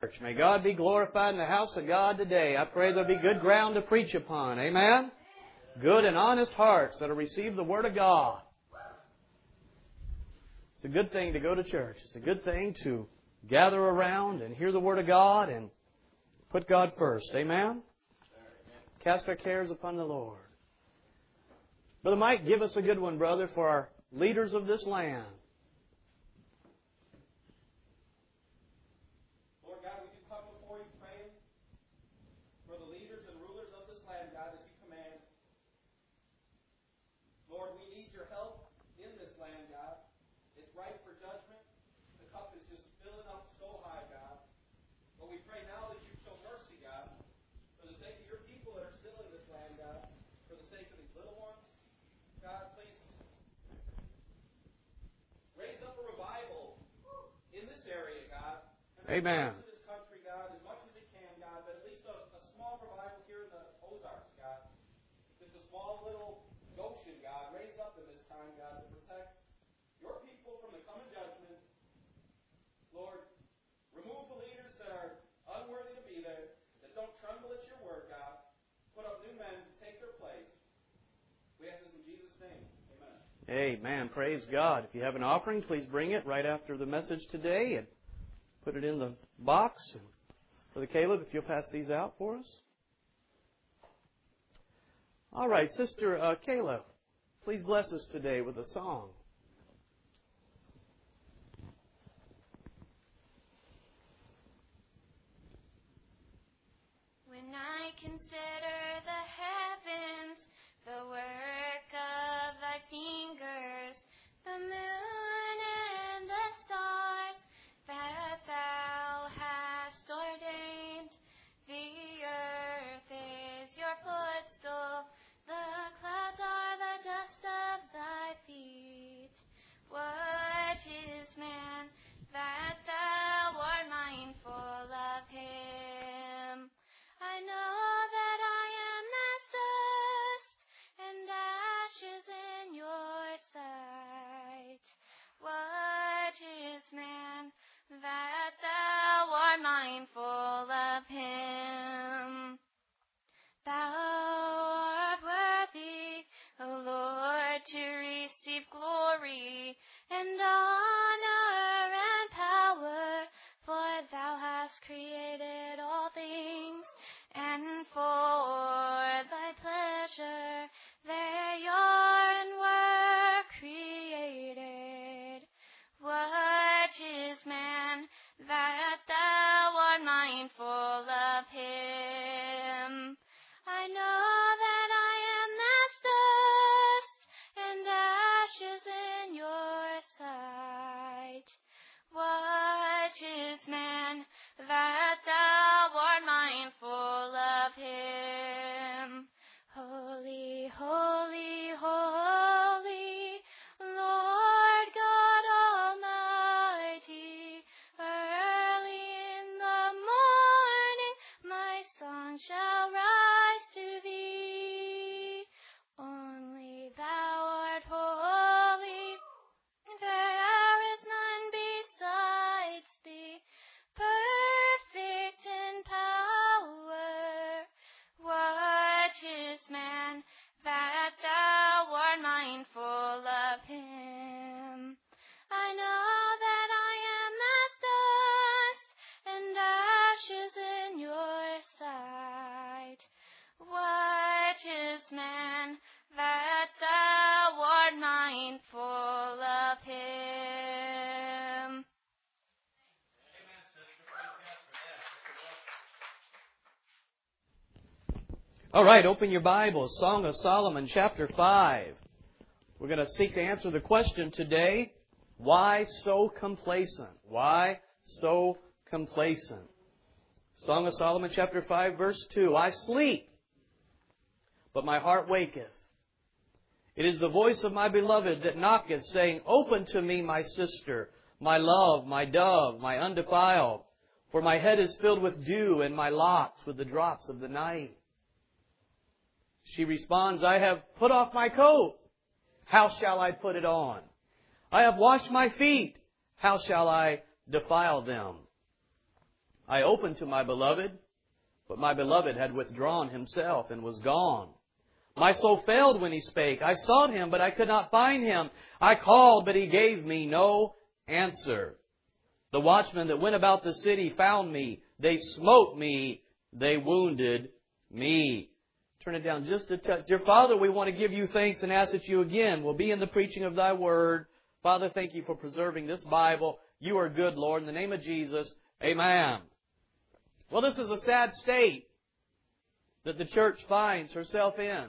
May God be glorified in the house of God today. I pray there'll be good ground to preach upon. Amen? Good and honest hearts that will receive the Word of God. It's a good thing to go to church. It's a good thing to gather around and hear the Word of God and put God first. Amen? Cast our cares upon the Lord. Brother Mike, give us a good one, brother, for our leaders of this land. Amen. This country, God, as much as it can, God, but at least a small revival here in the Ozarks, God. Just a small little Goshen, God, raise up in this time, God, to protect your people from the coming judgment. Lord, remove the leaders that are unworthy to be there, that don't tremble at your word, God. Put up new men to take their place. We ask this in Jesus' name. Amen. Amen. Praise God. If you have an offering, please bring it right after the message today and put it in the box. Brother Caleb, if you'll pass these out for us. All right, Sister Caleb, please bless us today with a song. When I consider the heavens, the work of thy fingers, the moon and the stars that thou hast ordained, the earth is your footstool, the clouds are the dust of thy feet. What is man that thou art mindful of him? I know that I am as dust and ashes in your sight. What is man that thou art mindful of him? Thou art worthy, O Lord, to receive glory and honor and power, for thou hast created all things, and for thy pleasure they are and were created. What is man that thou art mindful of him? I know that I am as dust and ashes in your sight. What is man that thou art mindful of him? Holy, holy, holy, Lord God Almighty, early in the morning my song shall rise to thee. Only thou art holy, there is none besides thee, perfect in power. What is man that thou art mindful of him? I know that I am as dust and ashes in your sight. What is man that thou art mindful of him? All right, open your Bibles. Song of Solomon, chapter 5. We're going to seek to answer the question today, why so complacent? Why so complacent? Song of Solomon, chapter 5, verse 2. I sleep, but my heart waketh. It is the voice of my beloved that knocketh, saying, Open to me, my sister, my love, my dove, my undefiled. For my head is filled with dew, and my locks with the drops of the night. She responds, I have put off my coat. How shall I put it on? I have washed my feet. How shall I defile them? I opened to my beloved, but my beloved had withdrawn himself and was gone. My soul failed when he spake. I sought him, but I could not find him. I called, but he gave me no answer. The watchmen that went about the city found me. They smote me. They wounded me. Turn it down just a touch. Dear Father, we want to give you thanks and ask that you again will be in the preaching of thy word. Father, thank you for preserving this Bible. You are good, Lord. In the name of Jesus, amen. Well, this is a sad state that the church finds herself in.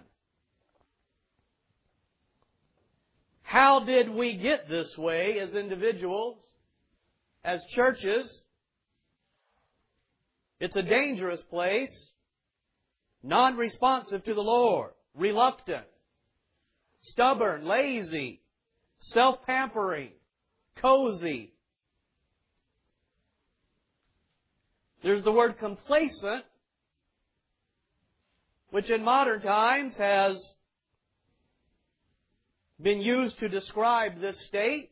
How did we get this way as individuals, as churches? It's a dangerous place, non-responsive to the Lord, reluctant, stubborn, lazy, self-pampering, cozy. There's the word complacent, which in modern times has been used to describe this state.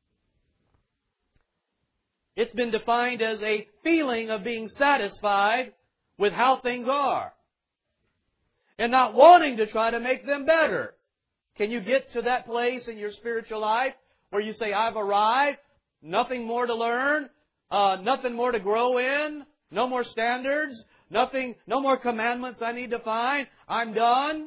It's been defined as a feeling of being satisfied with how things are and not wanting to try to make them better. Can you get to that place in your spiritual life where you say, I've arrived, nothing more to learn, nothing more to grow in, no more standards, no more commandments I need to find, I'm done?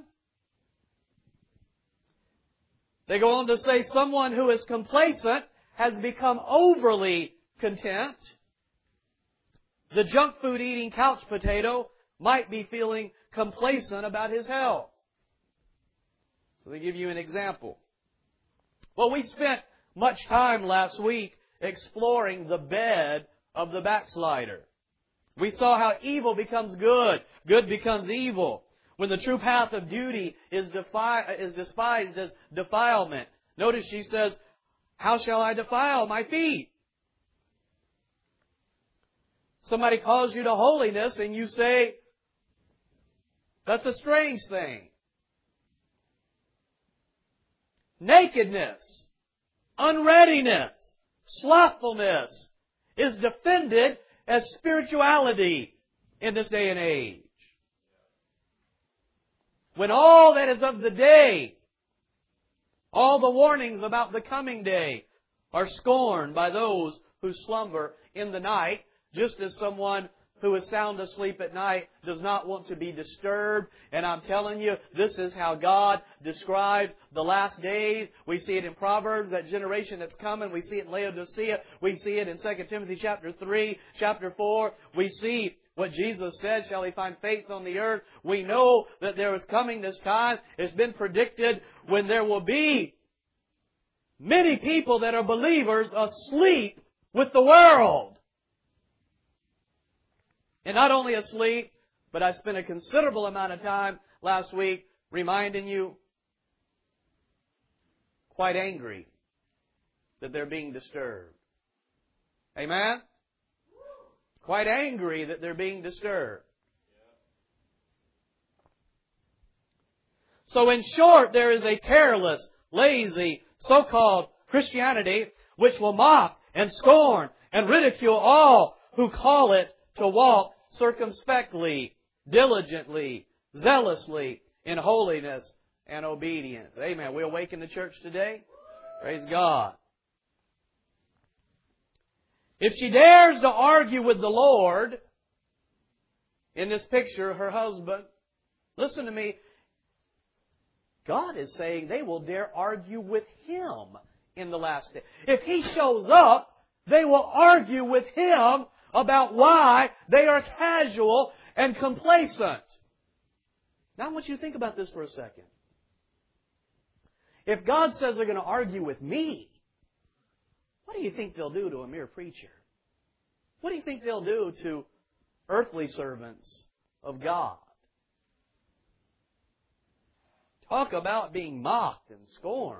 They go on to say someone who is complacent has become overly content. The junk food eating couch potato might be feeling complacent about his health. So they give you an example. Well, we spent much time last week exploring the bed of the backslider. We saw how evil becomes good, good becomes evil. When the true path of duty is despised as defilement. Notice she says, how shall I defile my feet? Somebody calls you to holiness and you say, that's a strange thing. Nakedness, unreadiness, slothfulness is defended as spirituality in this day and age. When all that is of the day, all the warnings about the coming day are scorned by those who slumber in the night, just as someone who is sound asleep at night does not want to be disturbed. And I'm telling you, this is how God describes the last days. We see it in Proverbs, that generation that's coming. We see it in Laodicea. We see it in 2 Timothy chapter 3, chapter 4. We see what Jesus said, shall He find faith on the earth? We know that there is coming this time. It's been predicted when there will be many people that are believers asleep with the world. And not only asleep, but I spent a considerable amount of time last week reminding you, quite angry that they're being disturbed. Amen? Quite angry that they're being disturbed. So in short, there is a careless, lazy, so-called Christianity which will mock and scorn and ridicule all who call it to walk circumspectly, diligently, zealously in holiness and obedience. Amen. We awaken the church today. Praise God. If she dares to argue with the Lord, in this picture, her husband, listen to me, God is saying they will dare argue with Him in the last day. If He shows up, they will argue with Him about why they are casual and complacent. Now I want you to think about this for a second. If God says they're going to argue with me, what do you think they'll do to a mere preacher? What do you think they'll do to earthly servants of God? Talk about being mocked and scorned.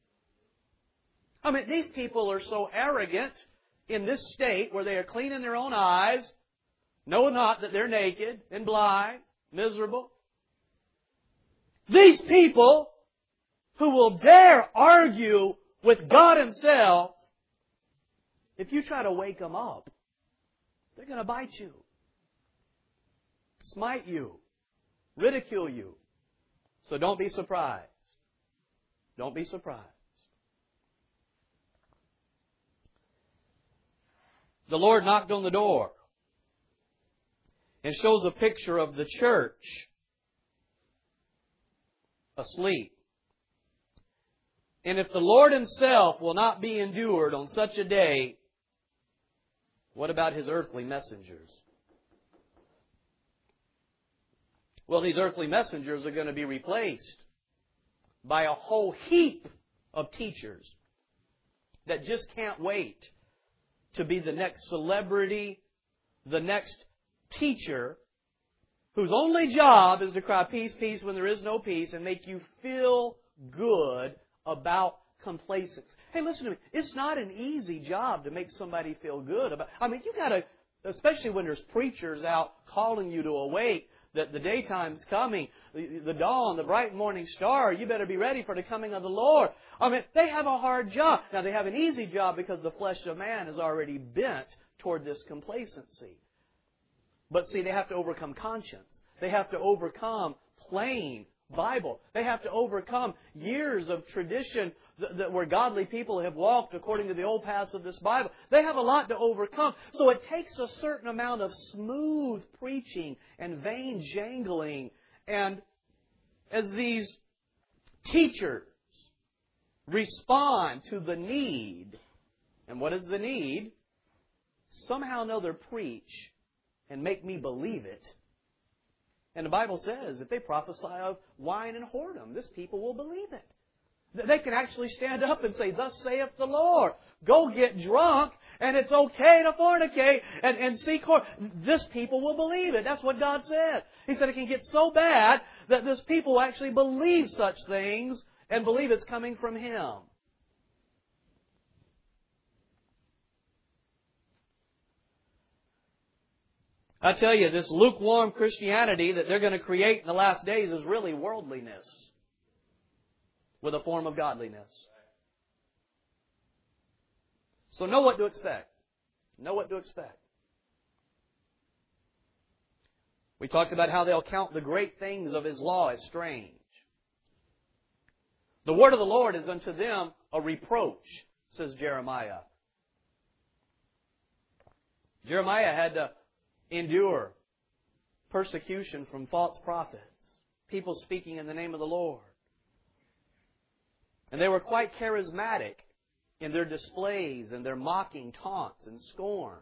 I mean, these people are so arrogant in this state where they are clean in their own eyes, know not that they're naked and blind, miserable. These people who will dare argue with God Himself, if you try to wake them up, They're going to bite you, smite you, ridicule you. So don't be surprised. Don't be surprised. The Lord knocked on the door and shows a picture of the church asleep. And if the Lord Himself will not be endured on such a day, what about His earthly messengers? Well, these earthly messengers are going to be replaced by a whole heap of teachers that just can't wait to be the next celebrity, the next teacher, whose only job is to cry peace, peace when there is no peace, and make you feel good about complacency. Hey, listen to me. It's not an easy job to make somebody feel good about. I mean, you got to, especially when there's preachers out calling you to awake, that the daytime's coming, the dawn, the bright morning star, you better be ready for the coming of the Lord. I mean, they have a hard job. Now, they have an easy job because the flesh of man is already bent toward this complacency. But see, they have to overcome conscience. They have to overcome plain Bible. They have to overcome years of tradition where godly people have walked according to the old paths of this Bible. They have a lot to overcome. So it takes a certain amount of smooth preaching and vain jangling. And as these teachers respond to the need, and what is the need? Somehow or another preach and make me believe it. And the Bible says if they prophesy of wine and whoredom, this people will believe it. They can actually stand up and say, thus saith the Lord. Go get drunk, and it's okay to fornicate and seek whore. This people will believe it. That's what God said. He said it can get so bad that this people will actually believe such things and believe it's coming from Him. I tell you, this lukewarm Christianity that they're going to create in the last days is really worldliness with a form of godliness. So know what to expect. Know what to expect. We talked about how they'll count the great things of His law as strange. The word of the Lord is unto them a reproach, says Jeremiah. Jeremiah had to endure persecution from false prophets, people speaking in the name of the Lord. And they were quite charismatic in their displays and their mocking taunts and scorn.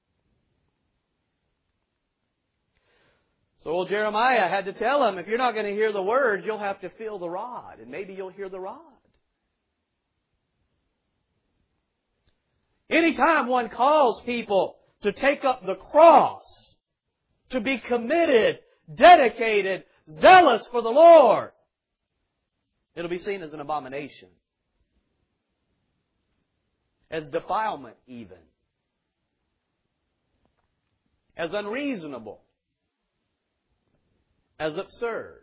So old Jeremiah had to tell them, if you're not going to hear the words, you'll have to feel the rod. And maybe you'll hear the rod. Anytime one calls people to take up the cross, to be committed, dedicated, zealous for the Lord, it'll be seen as an abomination. As defilement even. As unreasonable. As absurd.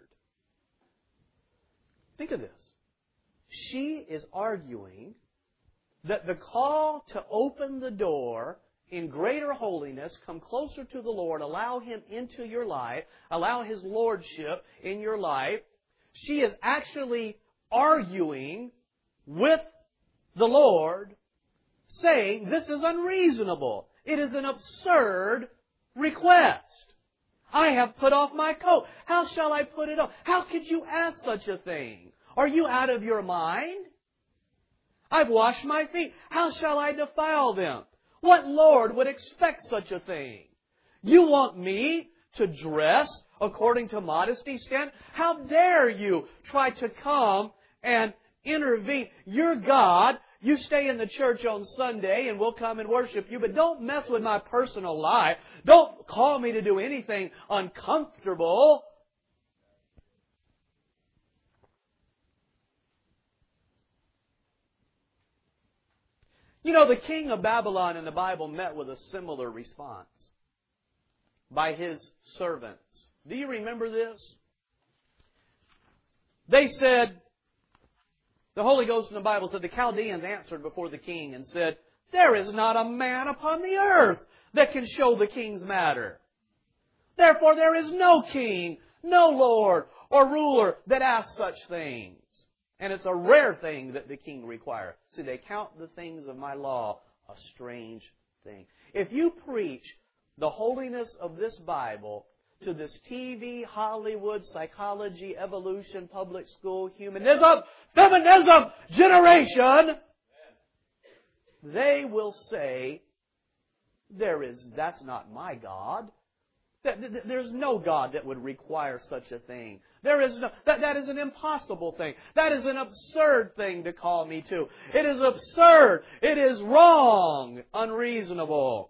Think of this. She is arguing that the call to open the door in greater holiness, come closer to the Lord, allow Him into your life, allow His Lordship in your life, she is actually arguing with the Lord, saying this is unreasonable. It is an absurd request. I have put off my coat. How shall I put it on? How could you ask such a thing? Are you out of your mind? I've washed my feet. How shall I defile them? What Lord would expect such a thing? You want me to dress according to modesty standards? How dare you try to come and intervene? You're God. You stay in the church on Sunday and we'll come and worship you, but don't mess with my personal life. Don't call me to do anything uncomfortable. You know, the king of Babylon in the Bible met with a similar response by his servants. Do you remember this? They said, the Holy Ghost in the Bible said, the Chaldeans answered before the king and said, there is not a man upon the earth that can show the King's matter. Therefore there is no king, no lord, or ruler that asks such things. And it's a rare thing that the king requires. See, they count the things of my law a strange thing. If you preach the holiness of this Bible to this TV, Hollywood, psychology, evolution, public school, humanism, feminism generation, they will say, that's not my God. There's no God that would require such a thing. That is an impossible thing. That is an absurd thing to call me to. It is absurd. It is wrong. Unreasonable.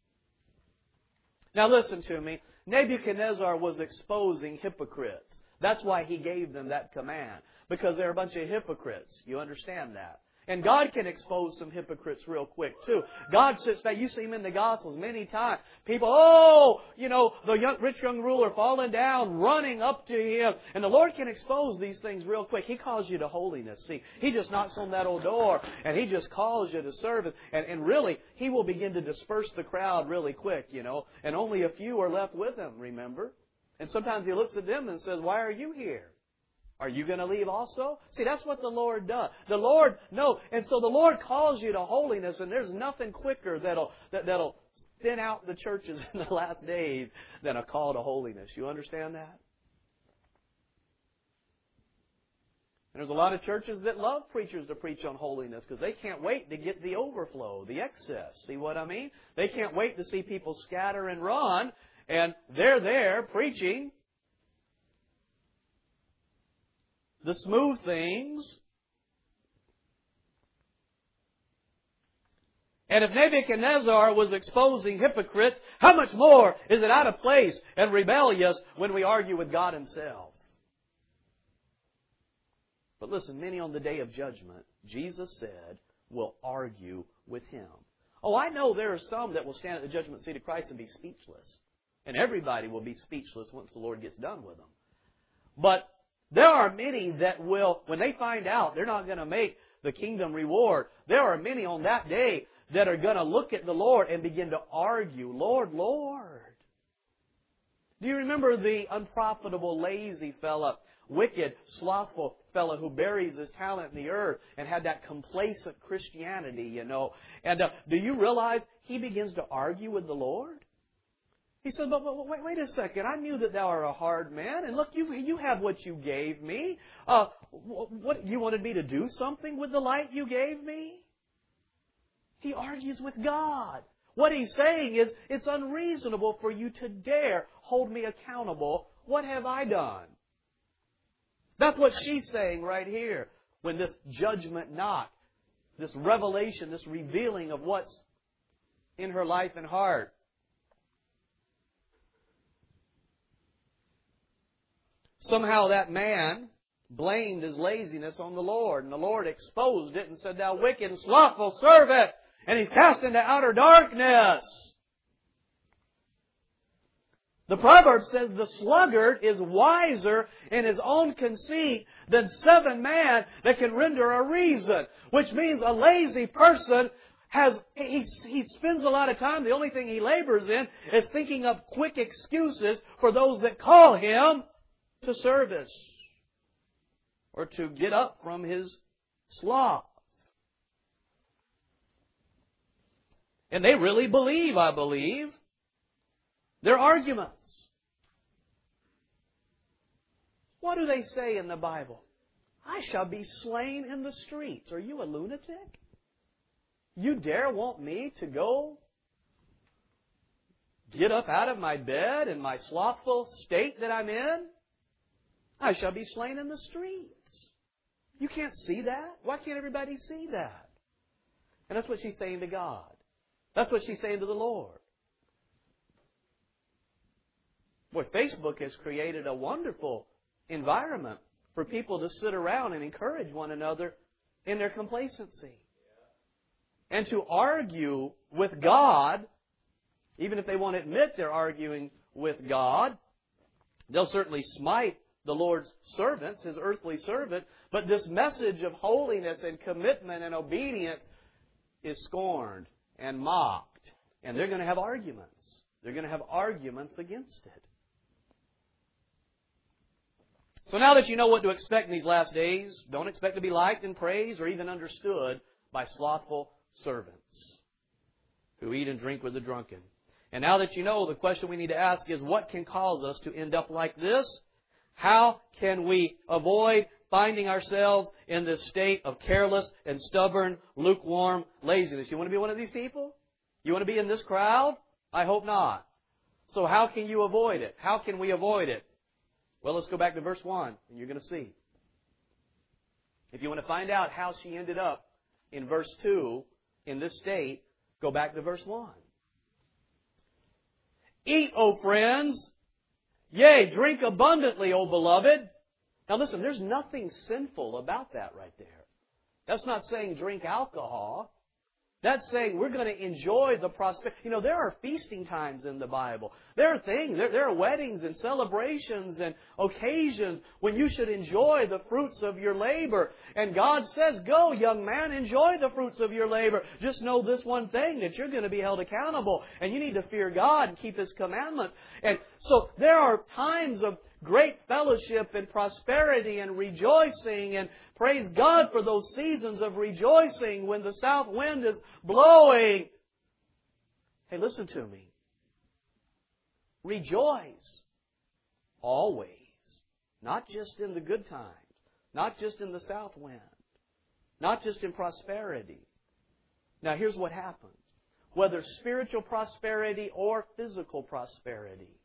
Now listen to me. Nebuchadnezzar was exposing hypocrites. That's why he gave them that command. Because they're a bunch of hypocrites. You understand that? And God can expose some hypocrites real quick too. God sits back. You see Him in the Gospels many times. People, the rich young ruler falling down, running up to Him. And the Lord can expose these things real quick. He calls you to holiness. See, He just knocks on that old door and He just calls you to service. And really, He will begin to disperse the crowd really quick, And only a few are left with Him, remember? And sometimes He looks at them and says, why are you here? Are you going to leave also? See, that's what the Lord does. The Lord, no. And so the Lord calls you to holiness, and there's nothing quicker that'll thin out the churches in the last days than a call to holiness. You understand that? And there's a lot of churches that love preachers to preach on holiness because they can't wait to get the overflow, the excess. See what I mean? They can't wait to see people scatter and run, and they're there preaching the smooth things. And if Nebuchadnezzar was exposing hypocrites, how much more is it out of place and rebellious when we argue with God Himself? But listen, many on the day of judgment, Jesus said, will argue with Him. Oh, I know there are some that will stand at the judgment seat of Christ and be speechless. And everybody will be speechless once the Lord gets done with them. But there are many that will, when they find out they're not going to make the kingdom reward, there are many on that day that are going to look at the Lord and begin to argue, Lord, Lord. Do you remember the unprofitable, lazy fella, wicked, slothful fella who buries his talent in the earth and had that complacent Christianity, And do you realize he begins to argue with the Lord? He said, but wait a second. I knew that thou art a hard man. And look, you have what you gave me. What you wanted me to do something with the light you gave me? He argues with God. What he's saying is, it's unreasonable for you to dare hold me accountable. What have I done? That's what she's saying right here. When this judgment knock, this revelation, this revealing of what's in her life and heart. Somehow that man blamed his laziness on the Lord. And the Lord exposed it and said, thou wicked and slothful servant. And he's cast into outer darkness. The proverb says the sluggard is wiser in his own conceit than 7 men that can render a reason. Which means a lazy person he spends a lot of time, the only thing he labors in is thinking up quick excuses for those that call him to service or to get up from his sloth. And they really believe, I believe, their arguments. What do they say in the Bible? I shall be slain in the streets. Are you a lunatic? You dare want me to go get up out of my bed in my slothful state that I'm in? I shall be slain in the streets. You can't see that? Why can't everybody see that? And that's what she's saying to God. That's what she's saying to the Lord. Boy, Facebook has created a wonderful environment for people to sit around and encourage one another in their complacency. And to argue with God, even if they won't admit they're arguing with God, they'll certainly smite the Lord's servants, His earthly servant, but this message of holiness and commitment and obedience is scorned and mocked And they're going to have arguments. They're going to have arguments against it. So now that you know what to expect in these last days, don't expect to be liked and praised or even understood by slothful servants who eat and drink with the drunken. And now that you know, the question we need to ask is, what can cause us to end up like this? How can we avoid finding ourselves in this state of careless and stubborn, lukewarm laziness? You want to be one of these people? You want to be in this crowd? I hope not. So how can you avoid it? How can we avoid it? Well, let's go back to verse 1, and you're going to see. If you want to find out how she ended up in verse 2 in this state, go back to verse 1. Eat, O friends, yea, drink abundantly, O beloved. Now listen, there's nothing sinful about that right there. That's not saying drink alcohol. That's saying we're going to enjoy the prosperity. You know, there are feasting times in the Bible. There are things, there are weddings and celebrations and occasions when you should enjoy the fruits of your labor. And God says, go, young man, enjoy the fruits of your labor. Just know this one thing, that you're going to be held accountable. And you need to fear God and keep His commandments. And so there are times of great fellowship and prosperity and rejoicing, and praise God for those seasons of rejoicing when the south wind is blowing. Hey, listen to me. Rejoice always. Not just in the good times. Not just in the south wind. Not just in prosperity. Now here's what happens. Whether spiritual prosperity or physical prosperity,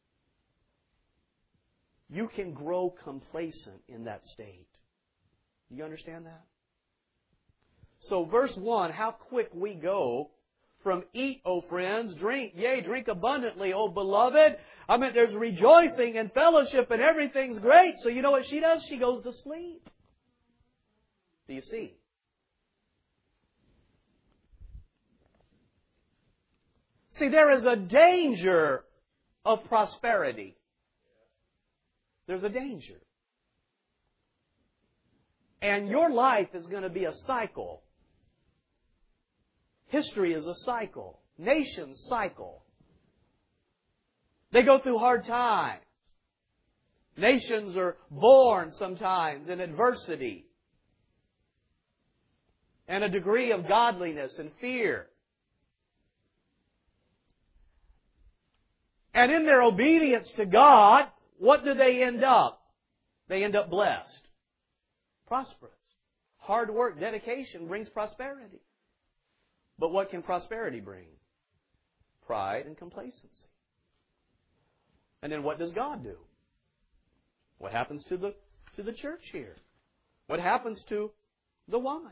you can grow complacent in that state. Do you understand that? So verse 1, how quick we go from eat, O friends, drink, yea, drink abundantly, O beloved. I mean, there's rejoicing and fellowship and everything's great. So you know what she does? She goes to sleep. Do you see? See, there is a danger of prosperity. There's a danger. And your life is going to be a cycle. History is a cycle. Nations cycle. They go through hard times. Nations are born sometimes in adversity and a degree of godliness and fear. And in their obedience to God, what do they end up? They end up blessed. Prosperous. Hard work, dedication brings prosperity. But what can prosperity bring? Pride and complacency. And then what does God do? What happens to the church here? What happens to the woman?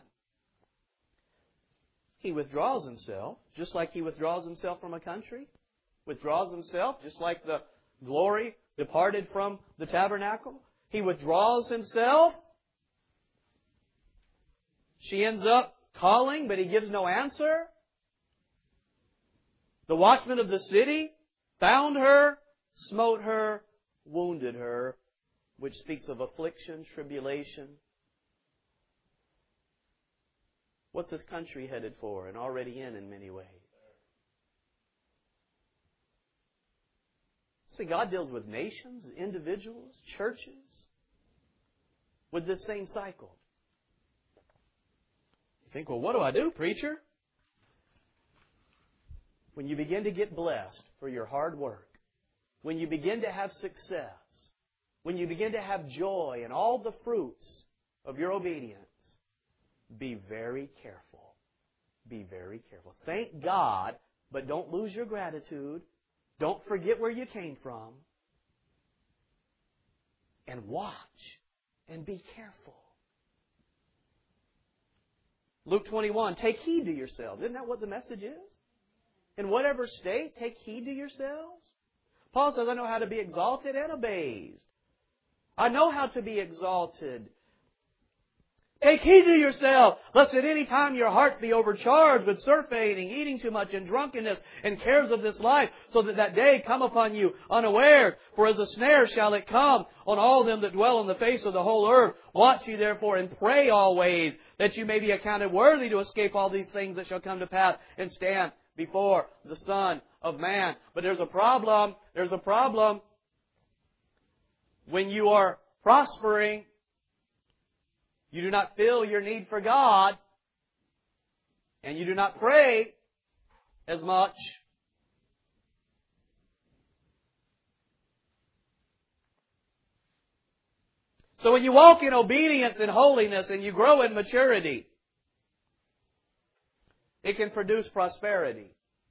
He withdraws himself, just like He withdraws Himself from a country. Withdraws Himself, just like the glory departed from the tabernacle. He withdraws Himself. She ends up calling, but He gives no answer. The watchman of the city found her, smote her, wounded her, which speaks of affliction, tribulation. What's this country headed for, and already in many ways? See, God deals with nations, individuals, churches, with this same cycle. You think, well, what do I do, preacher? When you begin to get blessed for your hard work, when you begin to have success, when you begin to have joy and all the fruits of your obedience, be very careful. Be very careful. Thank God, but don't lose your gratitude. Don't forget where you came from. And watch and be careful. Luke 21, take heed to yourselves. Isn't that what the message is? In whatever state, take heed to yourselves. Paul says, I know how to be exalted and abased. I know how to be exalted. Take heed to yourself, lest at any time your hearts be overcharged with surfeiting, eating too much, and drunkenness, and cares of this life, so that that day come upon you unawares. For as a snare shall it come on all them that dwell on the face of the whole earth. Watch ye therefore and pray always, that you may be accounted worthy to escape all these things that shall come to pass, and stand before the Son of Man. But there's a problem. There's a problem. When you are prospering, you do not feel your need for God, and you do not pray as much. So when you walk in obedience and holiness and you grow in maturity, it can produce prosperity.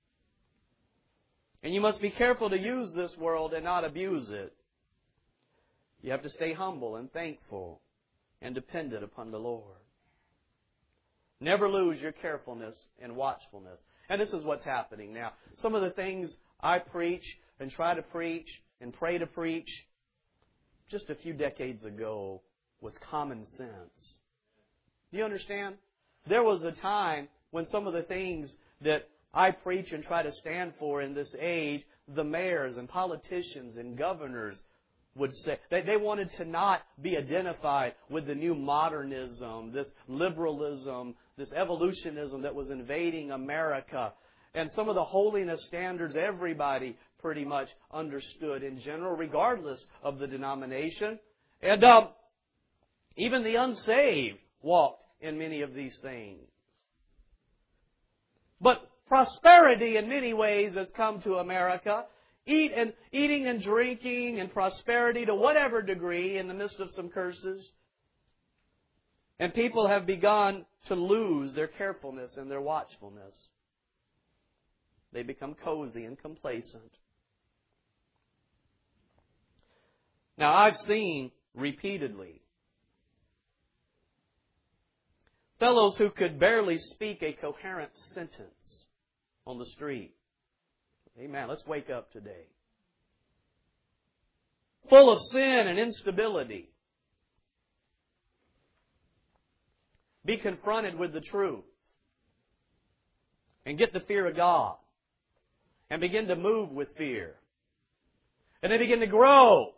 And you must be careful to use this world and not abuse it. You have to stay humble and thankful and dependent upon the Lord. Never lose your carefulness and watchfulness. And this is what's happening now. Some of the things I preach and try to preach and pray to preach just a few decades ago was common sense. Do you understand? There was a time when some of the things that I preach and try to stand for in this age, the mayors and politicians and governors would say, they wanted to not be identified with the new modernism, this liberalism, this evolutionism that was invading America. And some of the holiness standards everybody pretty much understood in general, regardless of the denomination. And even the unsaved walked in many of these things. But prosperity in many ways has come to America. Eating and drinking and prosperity to whatever degree in the midst of some curses. And people have begun to lose their carefulness and their watchfulness. They become cozy and complacent. Now, I've seen repeatedly fellows who could barely speak a coherent sentence on the street. Amen. Let's wake up today. Full of sin and instability. Be confronted with the truth. And get the fear of God. And begin to move with fear. And they begin to grow.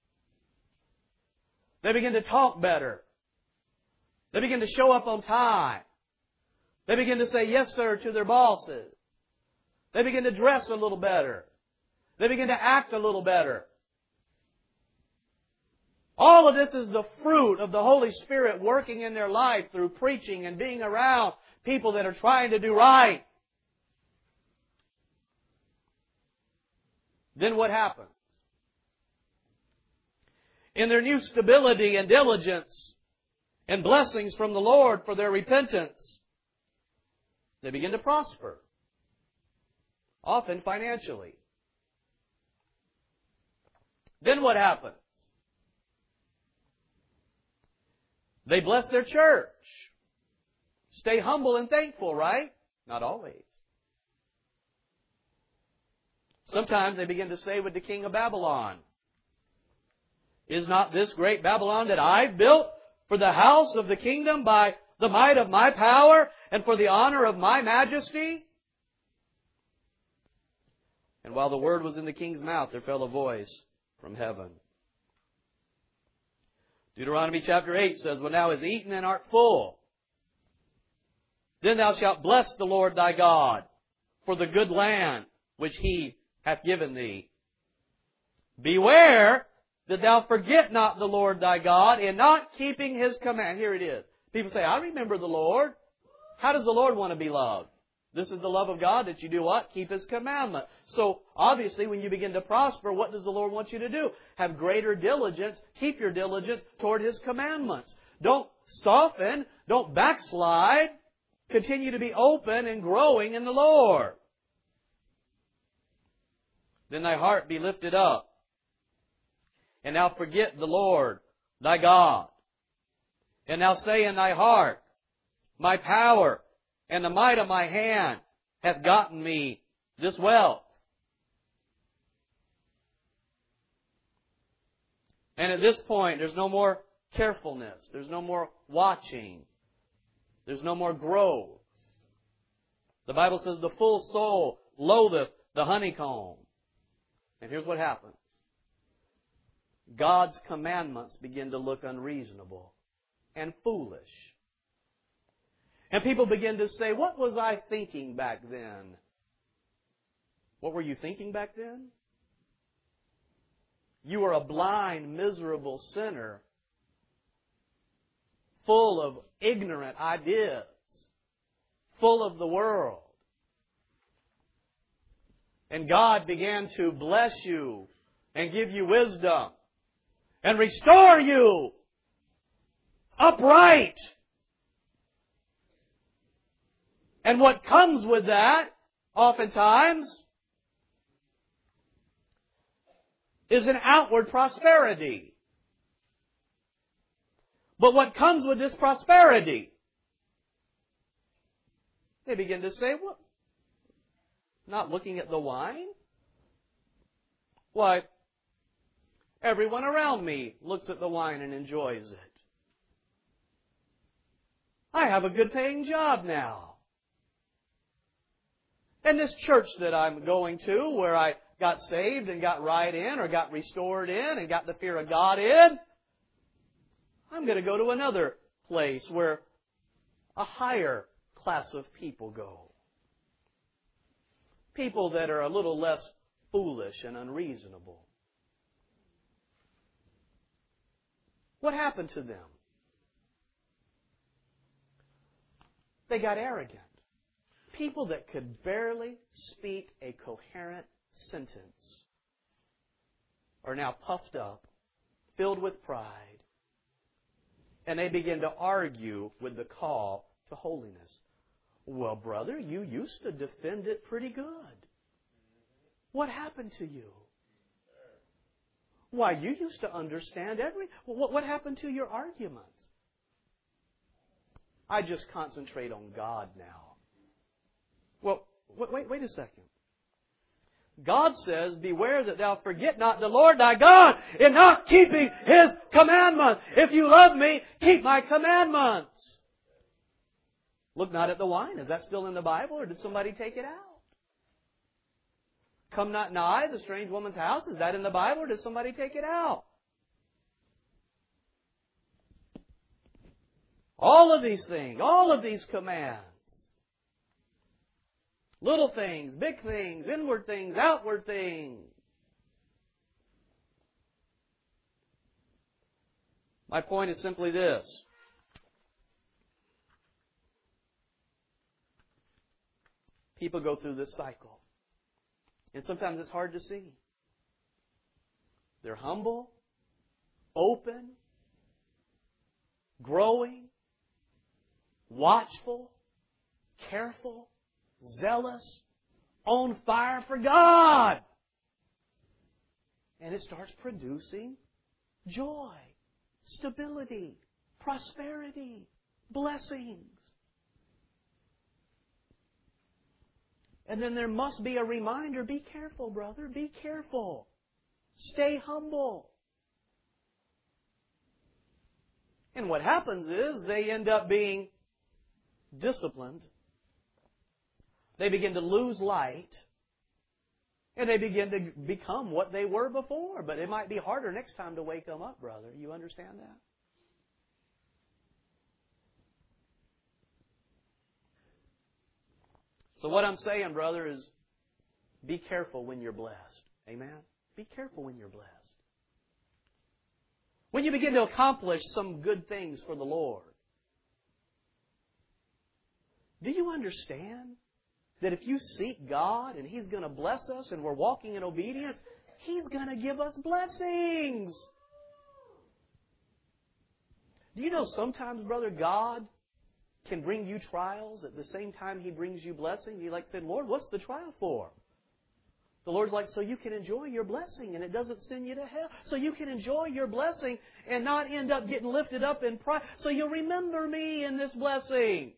They begin to talk better. They begin to show up on time. They begin to say yes, sir, to their bosses. They begin to dress a little better. They begin to act a little better. All of this is the fruit of the Holy Spirit working in their life through preaching and being around people that are trying to do right. Then what happens? In their new stability and diligence and blessings from the Lord for their repentance, they begin to prosper. Often financially. Then what happens? They bless their church. Stay humble and thankful, right? Not always. Sometimes they begin to say with the king of Babylon, is not this great Babylon that I've built for the house of the kingdom by the might of my power and for the honor of my majesty? And while the word was in the king's mouth, there fell a voice from heaven. Deuteronomy chapter 8 says, when thou hast eaten and art full, then thou shalt bless the Lord thy God for the good land which He hath given thee. Beware that thou forget not the Lord thy God in not keeping His command. Here it is. People say, I remember the Lord. How does the Lord want to be loved? This is the love of God, that you do what? Keep His commandment. So, obviously, when you begin to prosper, what does the Lord want you to do? Have greater diligence. Keep your diligence toward His commandments. Don't soften. Don't backslide. Continue to be open and growing in the Lord. Then thy heart be lifted up, and thou forget the Lord thy God. And thou say in thy heart, my power and the might of my hand hath gotten me this wealth. And at this point, there's no more carefulness. There's no more watching. There's no more growth. The Bible says the full soul loatheth the honeycomb. And here's what happens. God's commandments begin to look unreasonable and foolish. And people begin to say, what was I thinking back then What were you thinking back then? You were a blind, miserable sinner, full of ignorant ideas, full of the world. And God began to bless you and give you wisdom and restore you upright. And what comes with that, oftentimes, is an outward prosperity. But what comes with this prosperity? They begin to say, well, not looking at the wine? Why, everyone around me looks at the wine and enjoys it. I have a good paying job now. And this church that I'm going to, where I got saved and got right in, or got restored in, and got the fear of God in, I'm going to go to another place where a higher class of people go. People that are a little less foolish and unreasonable. What happened to them? They got arrogant. People that could barely speak a coherent sentence are now puffed up, filled with pride, and they begin to argue with the call to holiness. Well, brother, you used to defend it pretty good. What happened to you? Why, you used to understand what happened to your arguments? I just concentrate on God now. Well, wait a second. God says, beware that thou forget not the Lord thy God in not keeping His commandments. If you love me, keep my commandments. Look not at the wine. Is that still in the Bible, or did somebody take it out? Come not nigh the strange woman's house. Is that in the Bible, or did somebody take it out? All of these things, all of these commands. Little things, big things, inward things, outward things. My point is simply this. People go through this cycle. And sometimes it's hard to see. They're humble, open, growing, watchful, careful, zealous, on fire for God. And it starts producing joy, stability, prosperity, blessings. And then there must be a reminder, be careful, brother, be careful. Stay humble. And what happens is they end up being disciplined. They begin to lose light. And they begin to become what they were before. But it might be harder next time to wake them up, brother. You understand that? So what I'm saying, brother, is be careful when you're blessed. Amen? Be careful when you're blessed. When you begin to accomplish some good things for the Lord. Do you understand that if you seek God and He's going to bless us and we're walking in obedience, He's going to give us blessings? Do you know sometimes, brother, God can bring you trials at the same time He brings you blessings? You like said, Lord, what's the trial for? The Lord's like, so you can enjoy your blessing and it doesn't send you to hell. So you can enjoy your blessing and not end up getting lifted up in pride. So you'll remember me in this blessing.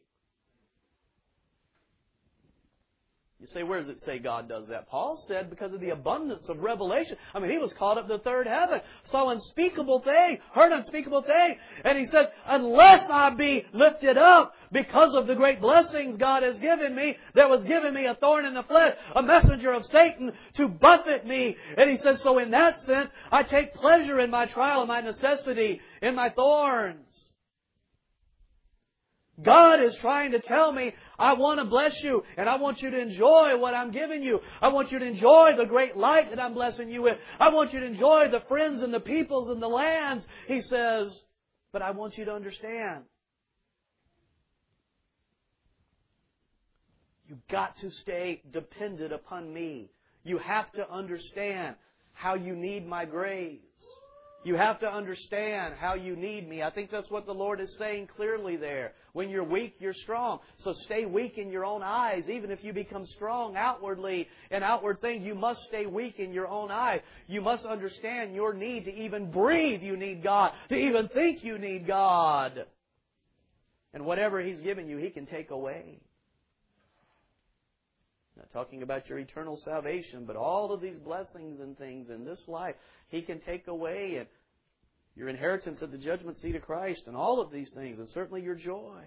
You say, where does it say God does that? Paul said because of the abundance of revelation. I mean, he was caught up to the third heaven, saw unspeakable thing, heard unspeakable thing. And he said, unless I be lifted up because of the great blessings God has given me, there was given me a thorn in the flesh, a messenger of Satan to buffet me. And he said, so in that sense, I take pleasure in my trial, in my necessity, in my thorns. God is trying to tell me, I want to bless you, and I want you to enjoy what I'm giving you. I want you to enjoy the great light that I'm blessing you with. I want you to enjoy the friends and the peoples and the lands. He says, but I want you to understand. You've got to stay dependent upon me. You have to understand how you need my grace. You have to understand how you need me. I think that's what the Lord is saying clearly there. When you're weak, you're strong. So stay weak in your own eyes. Even if you become strong outwardly, an outward thing, you must stay weak in your own eyes. You must understand your need to even breathe, you need God. To even think, you need God. And whatever He's given you, He can take away. Not talking about your eternal salvation, but all of these blessings and things in this life, He can take away, and your inheritance at the judgment seat of Christ, and all of these things, and certainly your joy.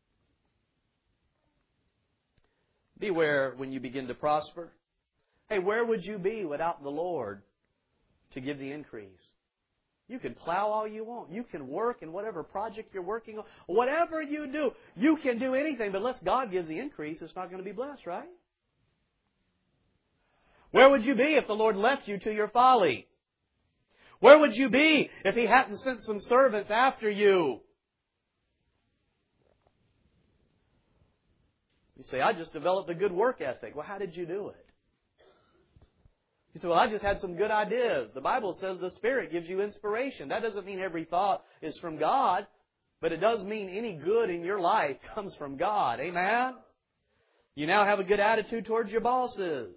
Beware when you begin to prosper. Hey, where would you be without the Lord to give the increase? You can plow all you want. You can work in whatever project you're working on. Whatever you do, you can do anything, but unless God gives the increase, it's not going to be blessed, right? Where would you be if the Lord left you to your folly? Where would you be if He hadn't sent some servants after you? You say, I just developed a good work ethic. Well, how did you do it? You say, well, I just had some good ideas. The Bible says the Spirit gives you inspiration. That doesn't mean every thought is from God, but it does mean any good in your life comes from God. Amen? You now have a good attitude towards your bosses.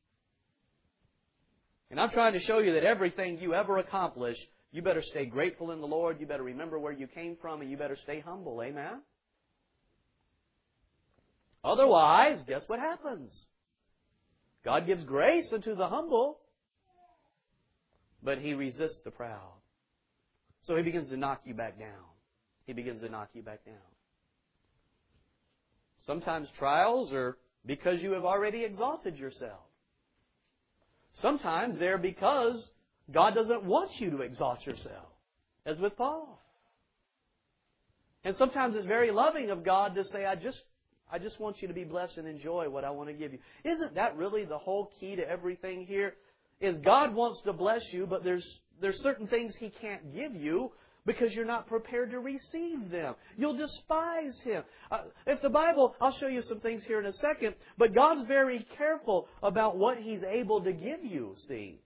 And I'm trying to show you that everything you ever accomplish, you better stay grateful in the Lord. You better remember where you came from, and you better stay humble. Amen? Otherwise, guess what happens? God gives grace unto the humble, but He resists the proud. So He begins to knock you back down. He begins to knock you back down. Sometimes trials are because you have already exalted yourself. Sometimes they're because God doesn't want you to exalt yourself, as with Paul. And sometimes it's very loving of God to say, I just want you to be blessed and enjoy what I want to give you. Isn't that really the whole key to everything here? Is God wants to bless you, but there's certain things He can't give you because you're not prepared to receive them. You'll despise Him. If the Bible, I'll show you some things here in a second, but God's very careful about what He's able to give you, see.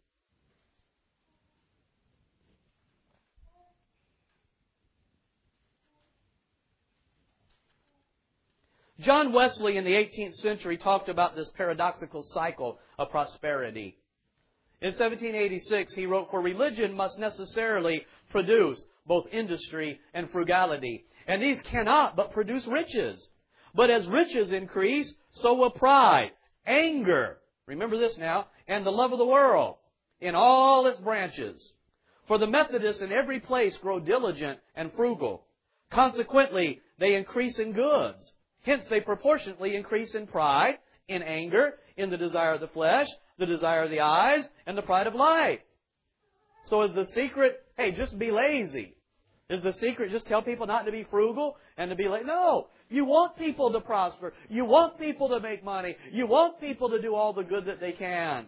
John Wesley in the 18th century talked about this paradoxical cycle of prosperity. In 1786, he wrote, "For religion must necessarily produce both industry and frugality, and these cannot but produce riches. But as riches increase, so will pride, anger," remember this now, "and the love of the world in all its branches. For the Methodists in every place grow diligent and frugal. Consequently, they increase in goods. Hence, they proportionately increase in pride, in anger, in the desire of the flesh, the desire of the eyes, and the pride of life." So is the secret, hey, just be lazy? Is the secret just tell people not to be frugal and to be lazy? No. You want people to prosper. You want people to make money. You want people to do all the good that they can.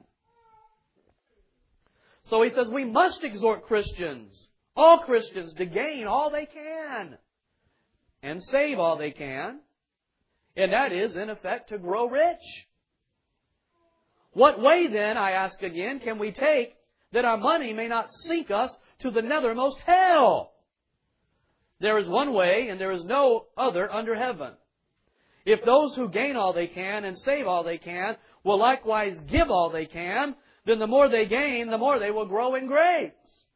So he says we must exhort Christians, all Christians, to gain all they can and save all they can. And that is, in effect, to grow rich. What way then, I ask again, can we take that our money may not sink us to the nethermost hell? There is one way, and there is no other under heaven. If those who gain all they can and save all they can will likewise give all they can, then the more they gain, the more they will grow in grace.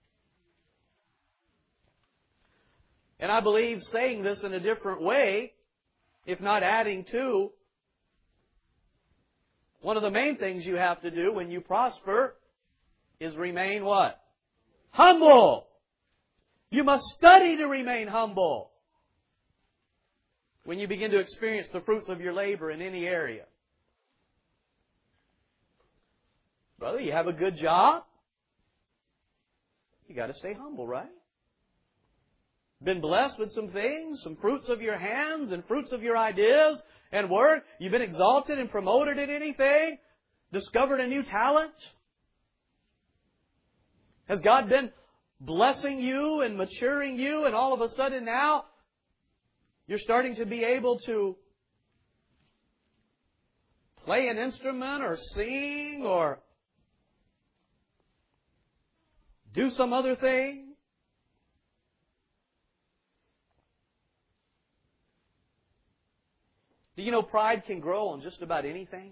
And I believe saying this in a different way, if not adding to, one of the main things you have to do when you prosper is remain what? Humble. You must study to remain humble when you begin to experience the fruits of your labor in any area. Brother, you have a good job. You got to stay humble, right? been blessed with some things, some fruits of your hands and fruits of your ideas and work? You've been exalted and promoted in anything? Discovered a new talent? Has God been blessing you and maturing you, and all of a sudden now you're starting to be able to play an instrument or sing or do some other thing? Do you know pride can grow on just about anything?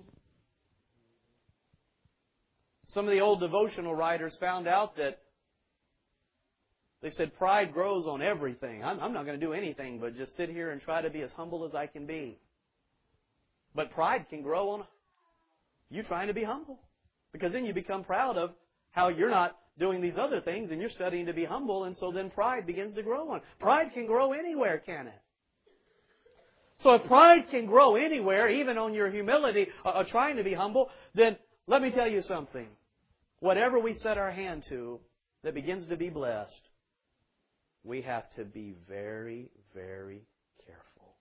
Some of the old devotional writers found out that they said pride grows on everything. I'm not going to do anything but just sit here and try to be as humble as I can be. But pride can grow on you trying to be humble. Because then you become proud of how you're not doing these other things and you're studying to be humble, and so then pride begins to grow on. Pride can grow anywhere, can it? So if pride can grow anywhere, even on your humility, trying to be humble, then let me tell you something. Whatever we set our hand to that begins to be blessed, we have to be very, very careful.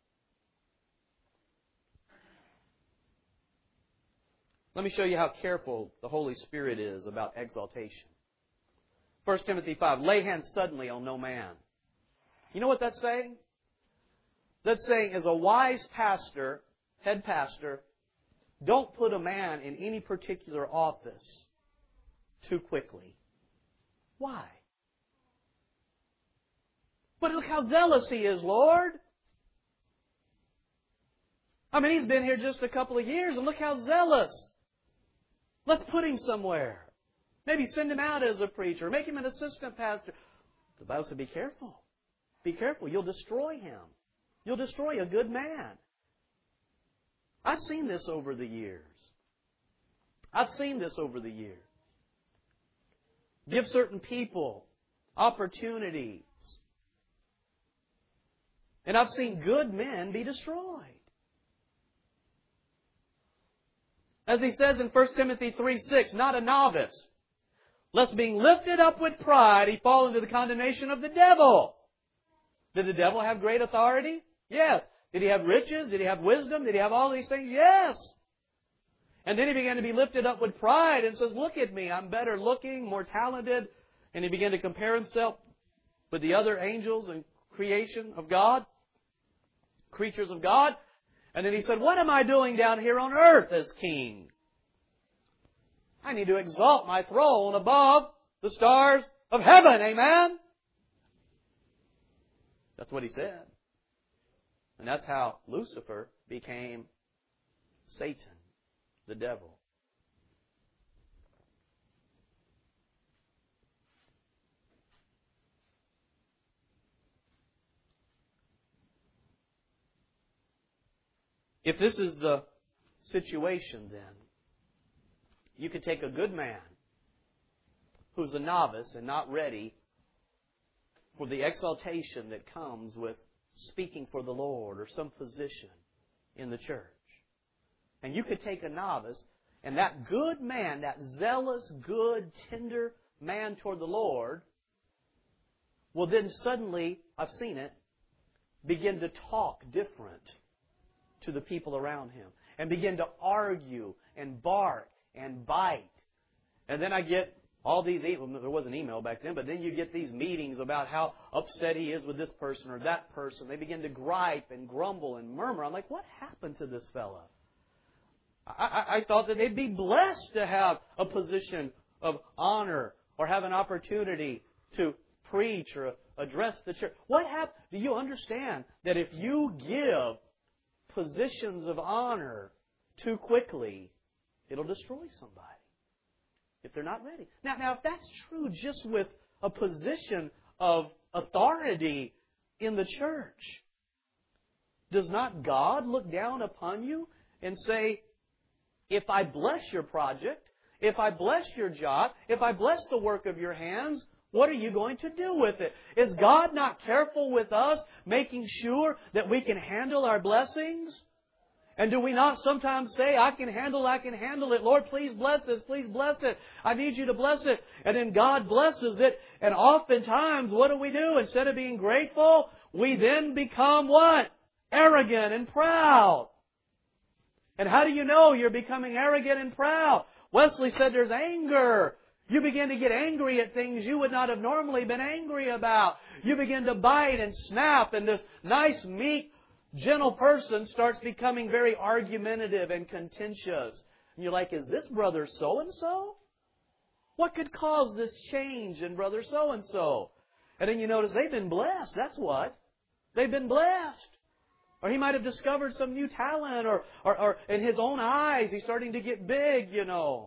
Let me show you how careful the Holy Spirit is about exaltation. 1 Timothy 5, lay hands suddenly on no man. You know what that's saying? That's saying, as a wise pastor, head pastor, don't put a man in any particular office too quickly. Why? But look how zealous he is, Lord. I mean, he's been here just a couple of years, and look how zealous. Let's put him somewhere. Maybe send him out as a preacher. Make him an assistant pastor. The Bible said, be careful. Be careful. You'll destroy him. You'll destroy a good man. I've seen this over the years. I've seen this over the years. Give certain people opportunities. And I've seen good men be destroyed. As he says in 1 Timothy 3:6, not a novice, lest being lifted up with pride, he fall into the condemnation of the devil. Did the devil have great authority? Yes. Did he have riches? Did he have wisdom? Did he have all these things? Yes. And then he began to be lifted up with pride and says, look at me, I'm better looking, more talented. And he began to compare himself with the other angels and creation of God, creatures of God. And then he said, what am I doing down here on earth as king? I need to exalt my throne above the stars of heaven. Amen? That's what he said. And that's how Lucifer became Satan, the devil. If this is the situation, then, you could take a good man who's a novice and not ready for the exaltation that comes with speaking for the Lord or some position in the church. And you could take a novice, and that good man, that zealous, good, tender man toward the Lord, will then suddenly, I've seen it, begin to talk different to the people around him. And begin to argue and bark and bite. And then I get all these, there wasn't email back then, but then you get these meetings about how upset he is with this person or that person. They begin to gripe and grumble and murmur. I'm like, what happened to this fella? I thought that they'd be blessed to have a position of honor or have an opportunity to preach or address the church. What happened? Do you understand that if you give positions of honor too quickly, it'll destroy somebody if they're not ready? Now, if that's true just with a position of authority in the church, does not God look down upon you and say, if I bless your project, if I bless your job, if I bless the work of your hands, what are you going to do with it? Is God not careful with us, making sure that we can handle our blessings? And do we not sometimes say, I can handle it. Lord, please bless this. Please bless it. I need you to bless it. And then God blesses it. And oftentimes, what do? Instead of being grateful, we then become what? Arrogant and proud. And how do you know you're becoming arrogant and proud? Wesley said there's anger. You begin to get angry at things you would not have normally been angry about. You begin to bite and snap, and this nice, meek, gentle person starts becoming very argumentative and contentious. And you're like, is this brother so-and-so? What could cause this change in brother so-and-so? And then you notice they've been blessed. That's what. They've been blessed. Or he might have discovered some new talent, or in his own eyes, he's starting to get big, you know.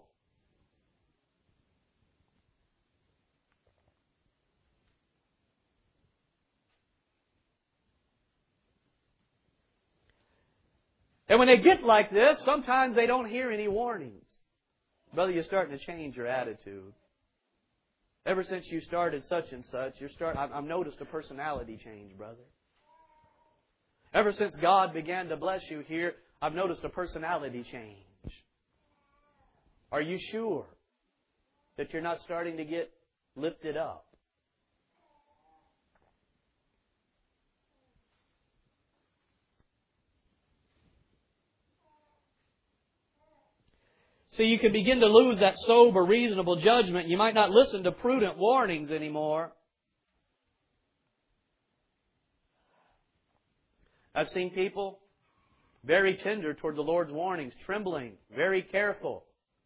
And when they get like this, sometimes they don't hear any warnings. Brother, you're starting to change your attitude. Ever since you started such and such, I've noticed a personality change, brother. Ever since God began to bless you here, I've noticed a personality change. Are you sure that you're not starting to get lifted up? So you can begin to lose that sober, reasonable judgment. You might not listen to prudent warnings anymore. I've seen people very tender toward the Lord's warnings, trembling, very careful.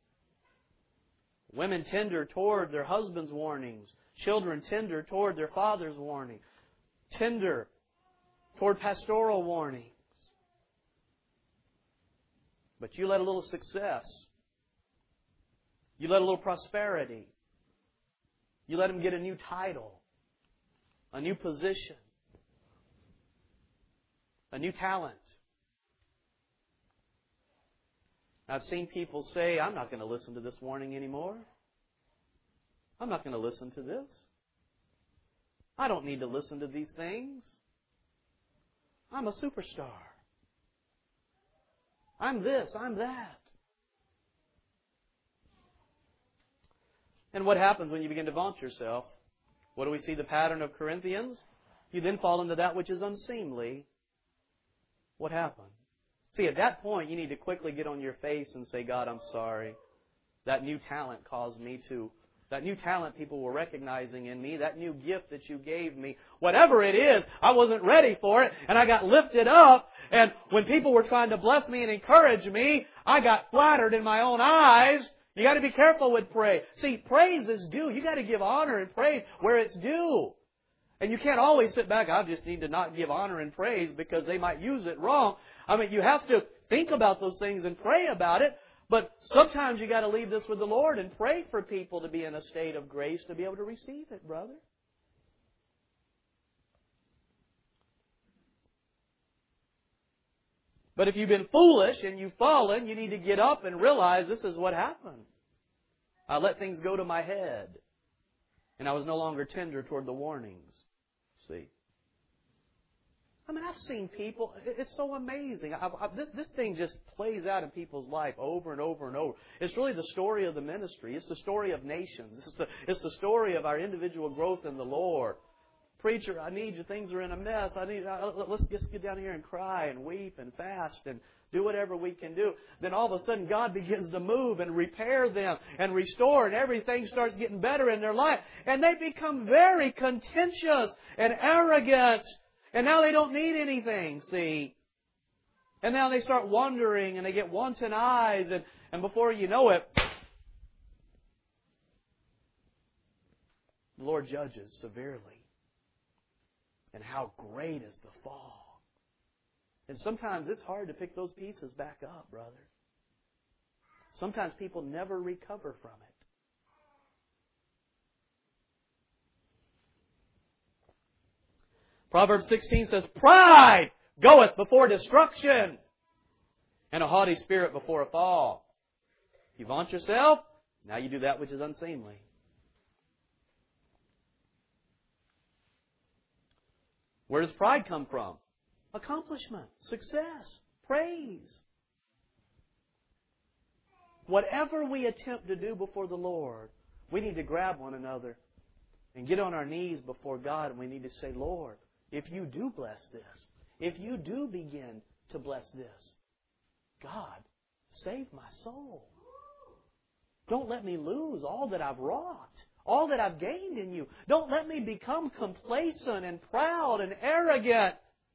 Women tender toward their husband's warnings. Children tender toward their father's warning. Tender toward pastoral warnings. But you let a little success, you let a little prosperity, you let them get a new title, a new position, a new talent. I've seen people say, I'm not going to listen to this warning anymore. I'm not going to listen to this. I don't need to listen to these things. I'm a superstar. I'm this, I'm that. And what happens when you begin to vaunt yourself? What do we see the pattern of Corinthians? You then fall into that which is unseemly. What happened? See, at that point, you need to quickly get on your face and say, God, I'm sorry. That new talent caused me to. That new talent people were recognizing in me. That new gift that you gave me. Whatever it is, I wasn't ready for it. And I got lifted up. And when people were trying to bless me and encourage me, I got flattered in my own eyes. You got to be careful with praise. See, praise is due. You got to give honor and praise where it's due. And you can't always sit back, I just need to not give honor and praise because they might use it wrong. I mean, you have to think about those things and pray about it. But sometimes you got to leave this with the Lord and pray for people to be in a state of grace to be able to receive it, brother. But if you've been foolish and you've fallen, you need to get up and realize this is what happened. I let things go to my head. And I was no longer tender toward the warnings. See? I mean, I've seen people, it's so amazing. This thing just plays out in people's life over and over and over. It's really the story of the ministry. It's the story of nations. It's the story of our individual growth in the Lord. Preacher, I need you. Things are in a mess. Let's just get down here and cry and weep and fast and do whatever we can do. Then all of a sudden God begins to move and repair them and restore, and everything starts getting better in their life. And they become very contentious and arrogant. And now they don't need anything, see. And now they start wondering and they get wanton eyes. And before you know it, the Lord judges severely. And how great is the fall. And sometimes it's hard to pick those pieces back up, brother. Sometimes people never recover from it. Proverbs 16 says, pride goeth before destruction, and a haughty spirit before a fall. You vaunt yourself, now you do that which is unseemly. Where does pride come from? Accomplishment, success, praise. Whatever we attempt to do before the Lord, we need to grab one another and get on our knees before God, and we need to say, Lord, if you do bless this, if you do begin to bless this, God, save my soul. Don't let me lose all that I've wrought, all that I've gained in you. Don't let me become complacent and proud and arrogant.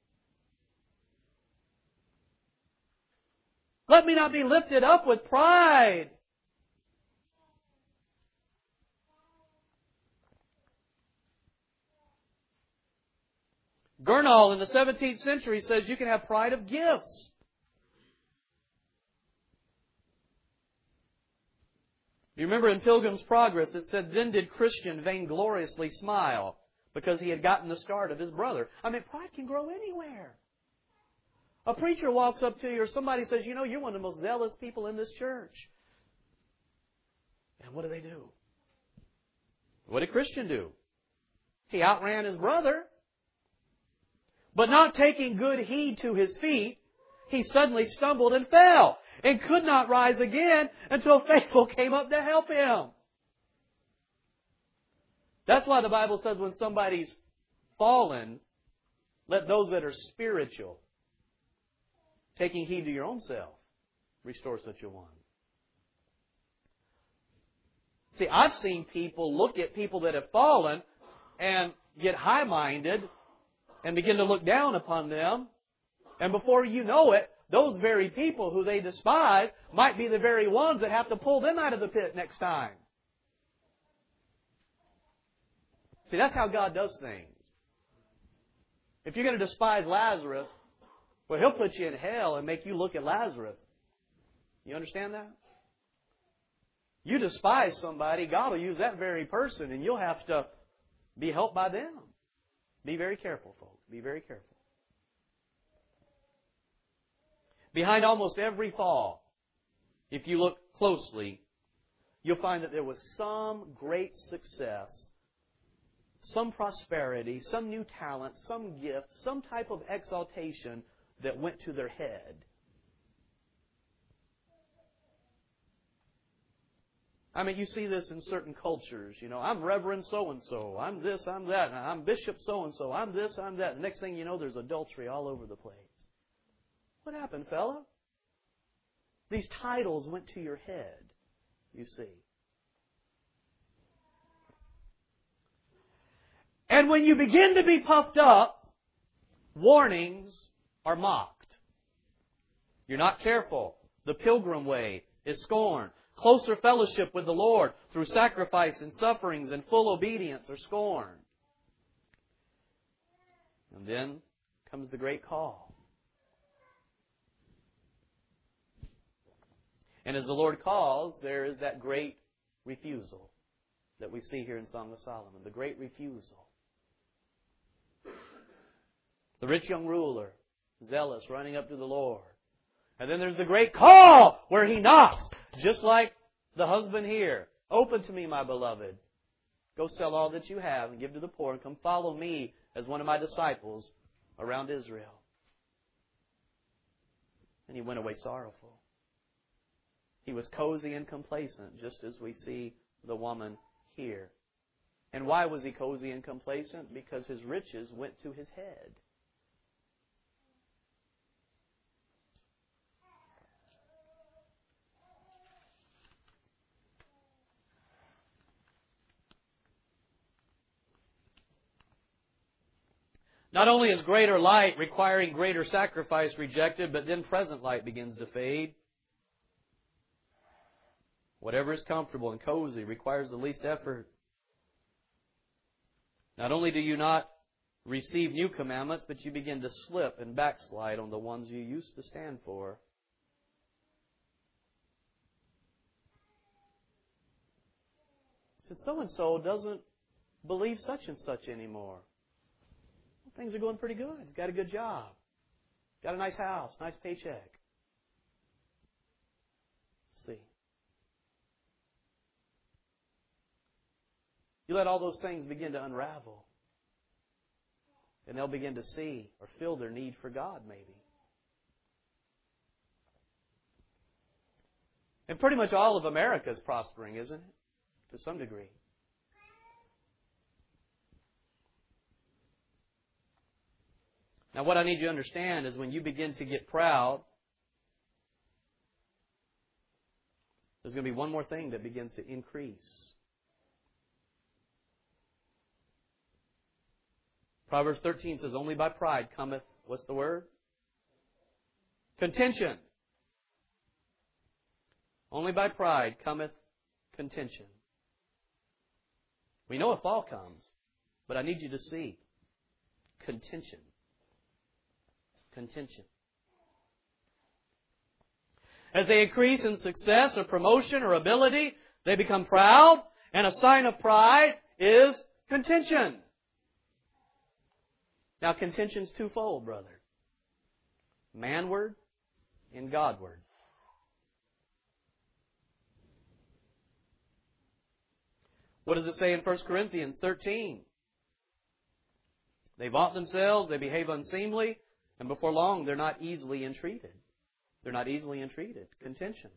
Let me not be lifted up with pride. Gurnall in the 17th century says you can have pride of gifts. You remember in Pilgrim's Progress it said, then did Christian vaingloriously smile because he had gotten the start of his brother. I mean, pride can grow anywhere. A preacher walks up to you or somebody says, you know, you're one of the most zealous people in this church. And what do they do? What did Christian do? He outran his brother. But not taking good heed to his feet, he suddenly stumbled and fell and could not rise again until faithful came up to help him. That's why the Bible says when somebody's fallen, let those that are spiritual, taking heed to your own self, restore such a one. See, I've seen people look at people that have fallen and get high-minded and begin to look down upon them. And before you know it, those very people who they despise might be the very ones that have to pull them out of the pit next time. See, that's how God does things. If you're going to despise Lazarus, well, He'll put you in hell and make you look at Lazarus. You understand that? You despise somebody, God will use that very person and you'll have to be helped by them. Be very careful, folks. Be very careful. Behind almost every fall, if you look closely, you'll find that there was some great success, some prosperity, some new talent, some gift, some type of exaltation that went to their head. I mean, you see this in certain cultures. You know, I'm Reverend so-and-so. I'm this, I'm that. I'm Bishop so-and-so. I'm this, I'm that. The next thing you know, there's adultery all over the place. What happened, fella? These titles went to your head, you see. And when you begin to be puffed up, warnings are mocked. You're not careful. The pilgrim way is scorned. Closer fellowship with the Lord through sacrifice and sufferings and full obedience are scorned. And then comes the great call. And as the Lord calls, there is that great refusal that we see here in Song of Solomon. The great refusal. The rich young ruler, zealous, running up to the Lord. And then there's the great call where he knocks. Just like the husband here. Open to me, my beloved. Go sell all that you have and give to the poor and come follow me as one of my disciples around Israel. And he went away sorrowful. He was cozy and complacent, just as we see the woman here. And why was he cozy and complacent? Because his riches went to his head. Not only is greater light requiring greater sacrifice rejected, but then present light begins to fade. Whatever is comfortable and cozy requires the least effort. Not only do you not receive new commandments, but you begin to slip and backslide on the ones you used to stand for. So so-and-so doesn't believe such and such anymore. Things are going pretty good. He's got a good job. Got a nice house, nice paycheck. See. You let all those things begin to unravel. And they'll begin to see or feel their need for God, maybe. And pretty much all of America is prospering, isn't it? To some degree. Now what I need you to understand is when you begin to get proud, there's going to be one more thing that begins to increase. Proverbs 13 says, only by pride cometh, what's the word? Contention. Only by pride cometh contention. We know a fall comes, but I need you to see contention. Contention. As they increase in success or promotion or ability, they become proud, and a sign of pride is contention. Now, contention's twofold, brother. Manward and Godward. What does it say in 1 Corinthians 13? They vaunt themselves, they behave unseemly, and before long they're not easily entreated. They're not easily entreated. Contention.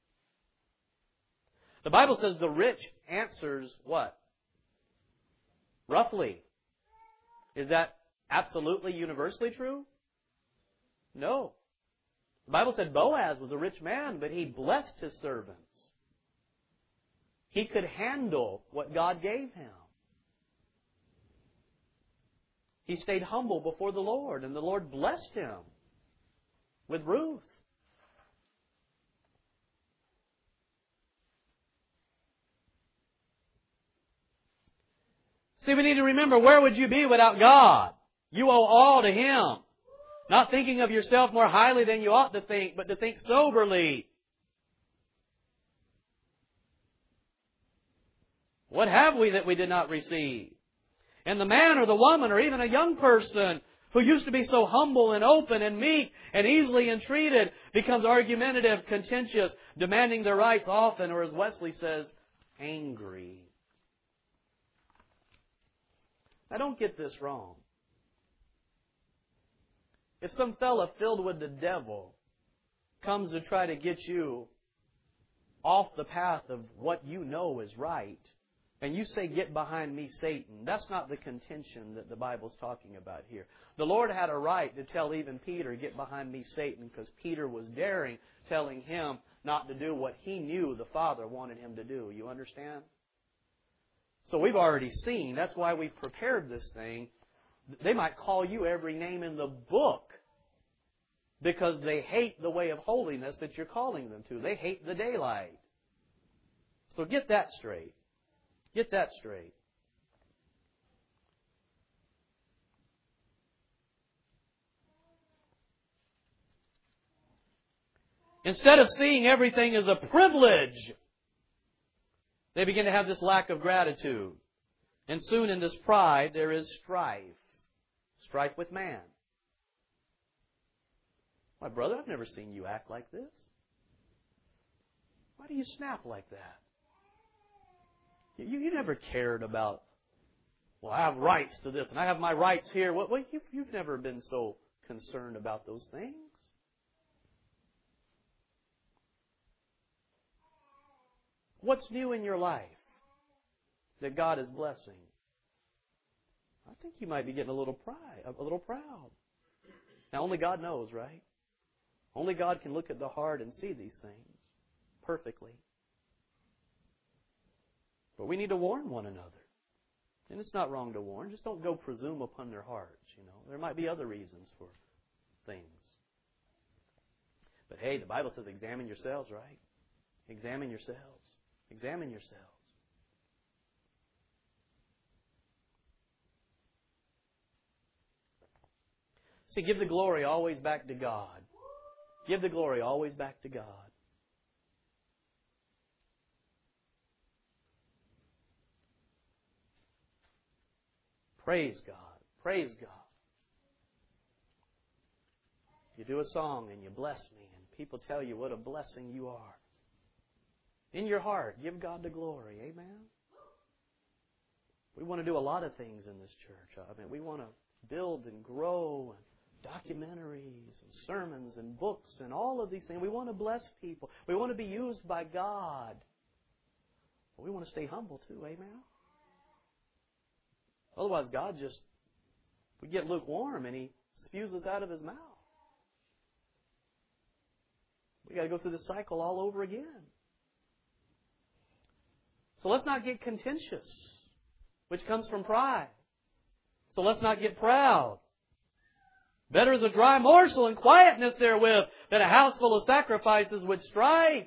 The Bible says the rich answers what? Roughly. Is that absolutely universally true? No. The Bible said Boaz was a rich man, but he blessed his servants. He could handle what God gave him. He stayed humble before the Lord, and the Lord blessed him with Ruth. See, we need to remember, where would you be without God? You owe all to Him. Not thinking of yourself more highly than you ought to think, but to think soberly. What have we that we did not receive? And the man or the woman or even a young person who used to be so humble and open and meek and easily entreated becomes argumentative, contentious, demanding their rights often, or as Wesley says, angry. Now don't get this wrong. If some fella filled with the devil comes to try to get you off the path of what you know is right, and you say, get behind me, Satan, that's not the contention that the Bible's talking about here. The Lord had a right to tell even Peter, get behind me, Satan, because Peter was daring, telling him not to do what he knew the Father wanted him to do. You understand? So we've already seen, that's why we prepared this thing. They might call you every name in the book because they hate the way of holiness that you're calling them to. They hate the daylight. So get that straight. Get that straight. Instead of seeing everything as a privilege, they begin to have this lack of gratitude. And soon in this pride there is strife. Strife with man. My brother, I've never seen you act like this. Why do you snap like that? You never cared about, well, I have rights to this and I have my rights here. Well, you've never been so concerned about those things. What's new in your life that God is blessing? I think you might be getting a little proud. Now, only God knows, right? Only God can look at the heart and see these things perfectly. But we need to warn one another. And it's not wrong to warn. Just don't go presume upon their hearts, you know. There might be other reasons for things. But hey, the Bible says examine yourselves, right? Examine yourselves. Examine yourselves. See, give the glory always back to God. Give the glory always back to God. Praise God. Praise God. You do a song and you bless me and people tell you what a blessing you are. In your heart, give God the glory. Amen? We want to do a lot of things in this church. I mean, we want to build and grow and documentaries and sermons and books and all of these things. We want to bless people. We want to be used by God. But we want to stay humble too, amen? Otherwise, God just, we get lukewarm and He spews us out of His mouth. We've got to go through the cycle all over again. So let's not get contentious, which comes from pride. So let's not get proud. Better is a dry morsel and quietness therewith than a house full of sacrifices with strife.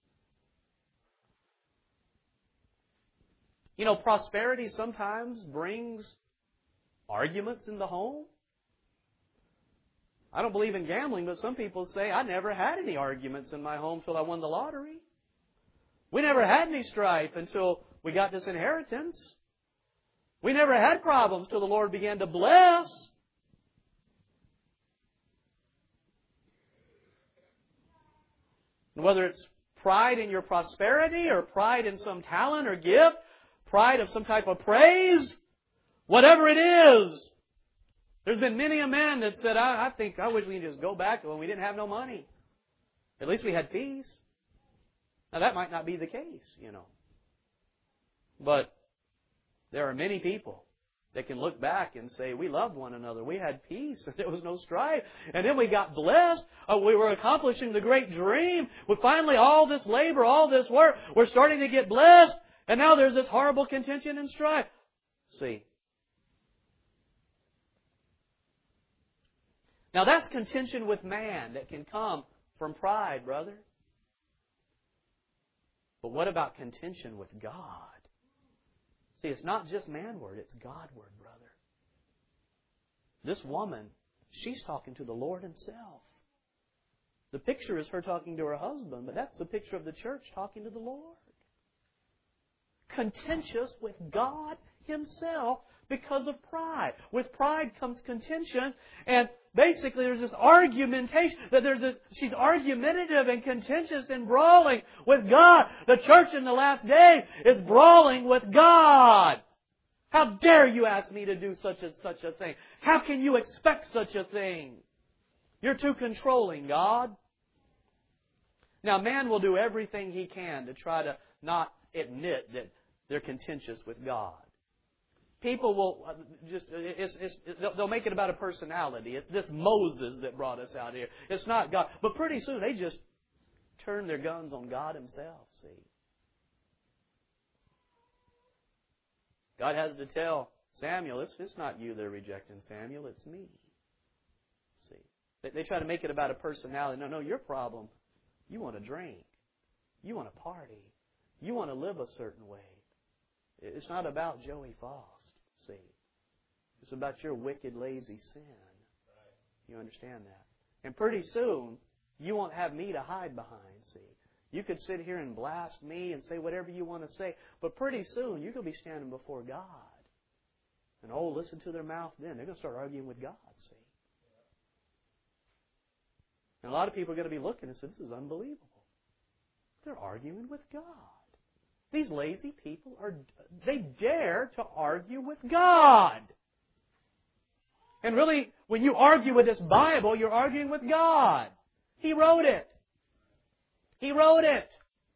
You know, prosperity sometimes brings arguments in the home. I don't believe in gambling, but some people say, I never had any arguments in my home till I won the lottery. We never had any strife until we got this inheritance. We never had problems till the Lord began to bless. And whether it's pride in your prosperity or pride in some talent or gift, pride of some type of praise, whatever it is, there's been many a man that said, I wish we could just go back to when we didn't have no money. At least we had peace. Now that might not be the case, you know. But there are many people that can look back and say, we loved one another. We had peace. And there was no strife. And then we got blessed. We were accomplishing the great dream. With finally all this labor, all this work, we're starting to get blessed. And now there's this horrible contention and strife. See. Now that's contention with man that can come from pride, brother. But what about contention with God? See, it's not just man-word, it's God-word, brother. This woman, she's talking to the Lord Himself. The picture is her talking to her husband, but that's the picture of the church talking to the Lord. Contentious with God Himself because of pride. With pride comes contention, and basically there's this argumentation, she's argumentative and contentious and brawling with God. The church in the last days is brawling with God. How dare you ask me to do such a thing? How can you expect such a thing? You're too controlling, God. Now, man will do everything he can to try to not admit that they're contentious with God. People will they'll make it about a personality. It's this Moses that brought us out here. It's not God. But pretty soon they just turn their guns on God Himself, see. God has to tell Samuel, it's not you they're rejecting, Samuel, it's me. See. They try to make it about a personality. No, your problem, you want to drink. You want to party. You want to live a certain way. It's not about Joey Faust. See, it's about your wicked, lazy sin. You understand that? And pretty soon, you won't have me to hide behind, see. You could sit here and blast me and say whatever you want to say, but pretty soon, you're going to be standing before God. And listen to their mouth then. They're going to start arguing with God, see. And a lot of people are going to be looking and say, this is unbelievable. They're arguing with God. These lazy people they dare to argue with God. And really, when you argue with this Bible, you're arguing with God. He wrote it. He wrote it.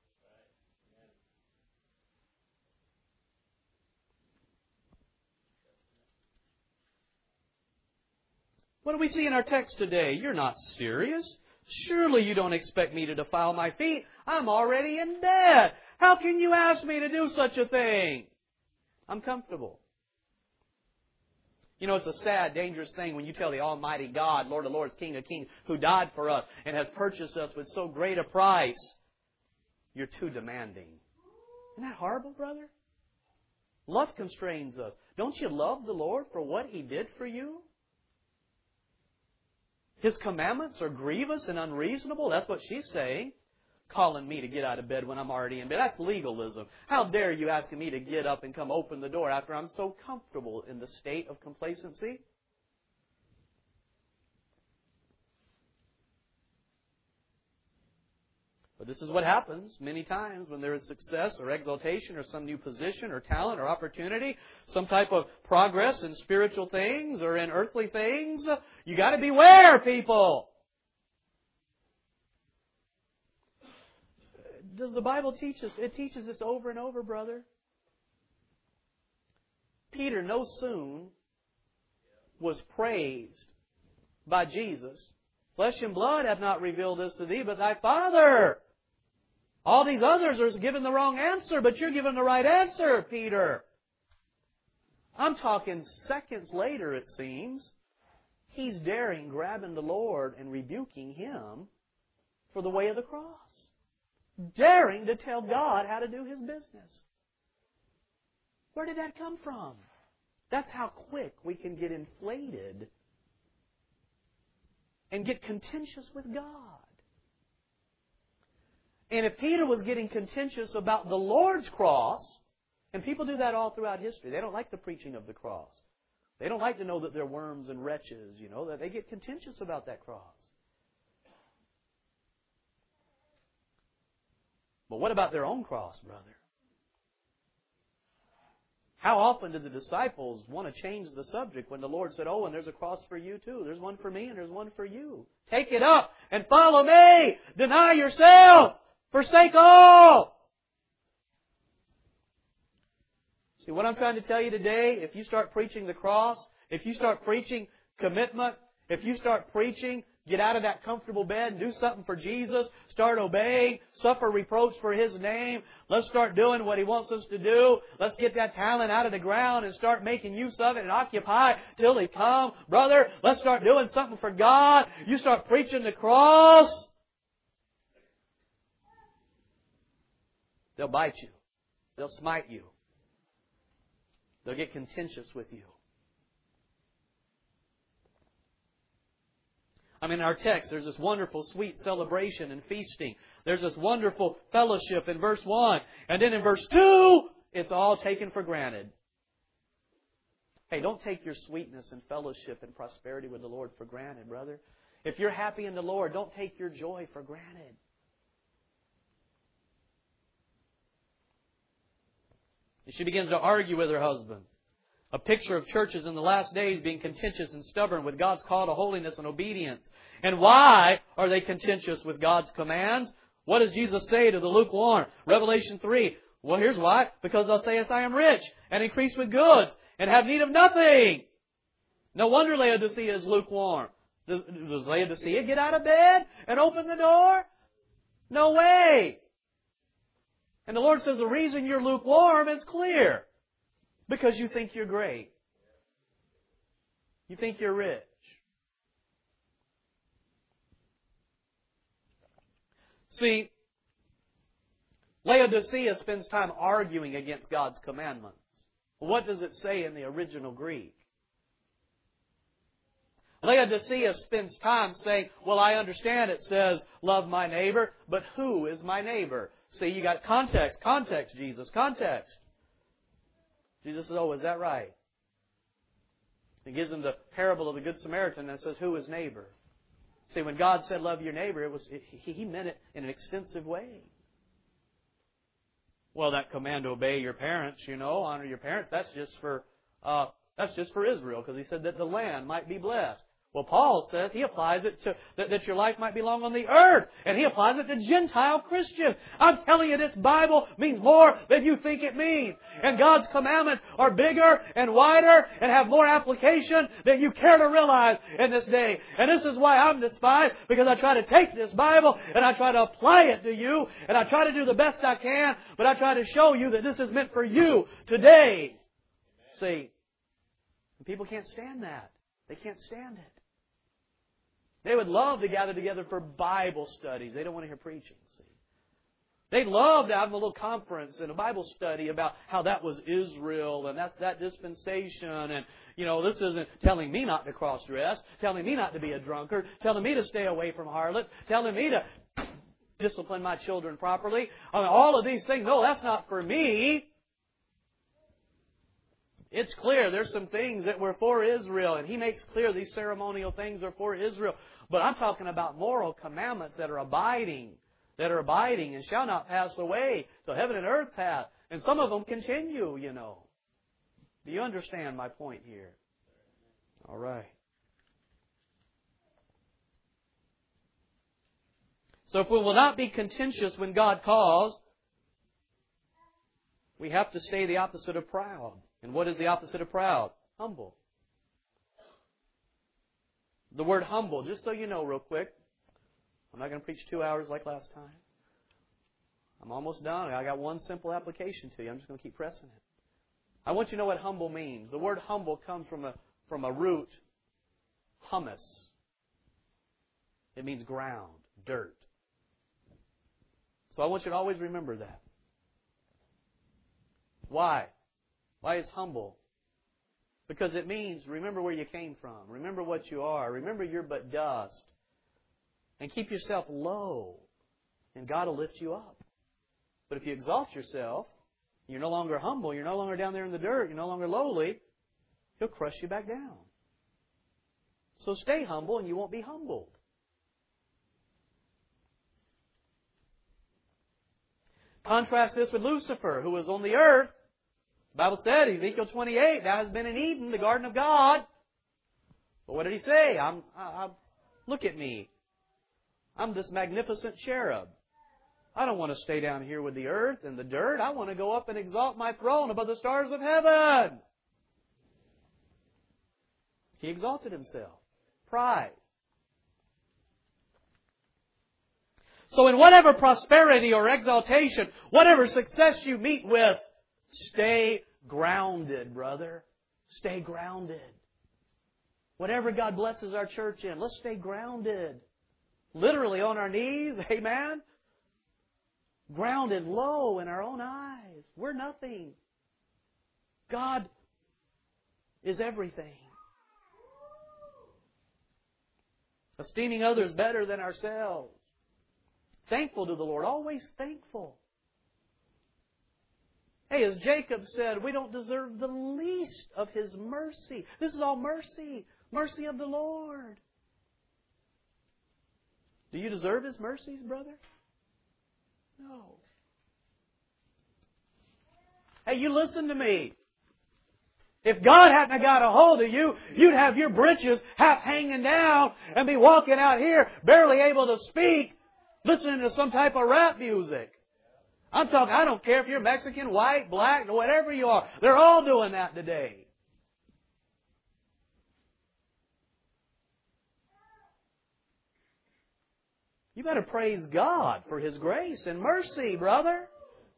What do we see in our text today? You're not serious. Surely you don't expect me to defile my feet. I'm already in bed. How can you ask me to do such a thing? I'm comfortable. You know, it's a sad, dangerous thing when you tell the Almighty God, Lord of Lords, King of Kings, who died for us and has purchased us with so great a price, you're too demanding. Isn't that horrible, brother? Love constrains us. Don't you love the Lord for what He did for you? His commandments are grievous and unreasonable. That's what she's saying. Calling me to get out of bed when I'm already in bed. That's legalism. How dare you asking me to get up and come open the door after I'm so comfortable in the state of complacency? But this is what happens many times when there is success or exaltation or some new position or talent or opportunity, some type of progress in spiritual things or in earthly things. You got to beware, people. Does the Bible teach us? It teaches us over and over, brother. Peter no soon was praised by Jesus. Flesh and blood have not revealed this to thee, but thy Father. All these others are giving the wrong answer, but you're giving the right answer, Peter. I'm talking seconds later, it seems. He's daring, grabbing the Lord and rebuking Him for the way of the cross. Daring to tell God how to do His business. Where did that come from? That's how quick we can get inflated and get contentious with God. And if Peter was getting contentious about the Lord's cross, and people do that all throughout history. They don't like the preaching of the cross. They don't like to know that they're worms and wretches, that they get contentious about that cross. But what about their own cross, brother? How often did the disciples want to change the subject when the Lord said, oh, and there's a cross for you too. There's one for me and there's one for you. Take it up and follow me. Deny yourself. Forsake all. See, what I'm trying to tell you today, if you start preaching the cross, if you start preaching commitment, if you start preaching get out of that comfortable bed and do something for Jesus. Start obeying. Suffer reproach for His name. Let's start doing what He wants us to do. Let's get that talent out of the ground and start making use of it and occupy till He come. Brother, let's start doing something for God. You start preaching the cross. They'll bite you. They'll smite you. They'll get contentious with you. In our text, there's this wonderful, sweet celebration and feasting. There's this wonderful fellowship in verse 1. And then in verse 2, it's all taken for granted. Hey, don't take your sweetness and fellowship and prosperity with the Lord for granted, brother. If you're happy in the Lord, don't take your joy for granted. She begins to argue with her husband. A picture of churches in the last days being contentious and stubborn with God's call to holiness and obedience. And why are they contentious with God's commands? What does Jesus say to the lukewarm? Revelation 3. Well, here's why. Because thou sayest, I am rich and increase with goods and have need of nothing. No wonder Laodicea is lukewarm. Does Laodicea get out of bed and open the door? No way. And the Lord says the reason you're lukewarm is clear. Because you think you're great. You think you're rich. See, Laodicea spends time arguing against God's commandments. What does it say in the original Greek? Laodicea spends time saying, well, I understand it says, love my neighbor, but who is my neighbor? See, you got context, Jesus, context. Jesus says, oh, is that right? He gives them the parable of the Good Samaritan that says, who is neighbor? See, when God said love your neighbor, He meant it in an extensive way. Well, that command to obey your parents, honor your parents, that's just for Israel, because He said that the land might be blessed. Well, Paul says he applies it to that your life might be long on the earth. And he applies it to Gentile Christians. I'm telling you, this Bible means more than you think it means. And God's commandments are bigger and wider and have more application than you care to realize in this day. And this is why I'm despised, because I try to take this Bible and I try to apply it to you. And I try to do the best I can, but I try to show you that this is meant for you today. See, and people can't stand that. They can't stand it. They would love to gather together for Bible studies. They don't want to hear preaching, see. They'd love to have a little conference and a Bible study about how that was Israel and that's that dispensation. And, this isn't telling me not to cross-dress, telling me not to be a drunkard, telling me to stay away from harlots, telling me to discipline my children properly. All of these things, no, that's not for me. It's clear there's some things that were for Israel, and He makes clear these ceremonial things are for Israel. But I'm talking about moral commandments that are abiding, that are abiding and shall not pass away till heaven and earth pass. And some of them continue, you know. Do you understand my point here? All right. So if we will not be contentious when God calls, we have to stay the opposite of proud. And what is the opposite of proud? Humble. The word humble, just so you know real quick, I'm not going to preach 2 hours like last time. I'm almost done. I got one simple application to you. I'm just going to keep pressing it. I want you to know what humble means. The word humble comes from a root, humus. It means ground, dirt. So I want you to always remember that. Why? Why is humble? Because it means remember where you came from. Remember what you are. Remember you're but dust. And keep yourself low. And God will lift you up. But if you exalt yourself, you're no longer humble, you're no longer down there in the dirt, you're no longer lowly, He'll crush you back down. So stay humble and you won't be humbled. Contrast this with Lucifer, who was on the earth. The Bible said, Ezekiel 28, thou hast been in Eden, the garden of God. But what did he say? Look at me. I'm this magnificent cherub. I don't want to stay down here with the earth and the dirt. I want to go up and exalt my throne above the stars of heaven. He exalted himself. Pride. So in whatever prosperity or exaltation, whatever success you meet with, stay grounded, brother. Stay grounded. Whatever God blesses our church in, let's stay grounded. Literally on our knees, amen? Grounded low in our own eyes. We're nothing. God is everything. Esteeming others better than ourselves. Thankful to the Lord. Always thankful. Hey, as Jacob said, we don't deserve the least of His mercy. This is all mercy. Mercy of the Lord. Do you deserve His mercies, brother? No. Hey, you listen to me. If God hadn't got a hold of you, you'd have your britches half hanging down and be walking out here barely able to speak, listening to some type of rap music. I'm talking, I don't care if you're Mexican, white, black, whatever you are. They're all doing that today. You better praise God for His grace and mercy, brother.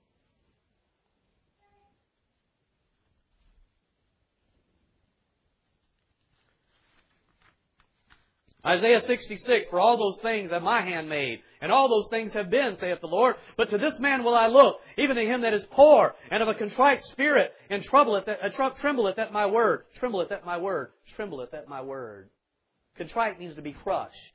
Isaiah 66, for all those things have my hand made, and all those things have been, saith the Lord. But to this man will I look, even to him that is poor, and of a contrite spirit, and trembleth at my word. Trembleth at my word. Trembleth at my word. Contrite means to be crushed.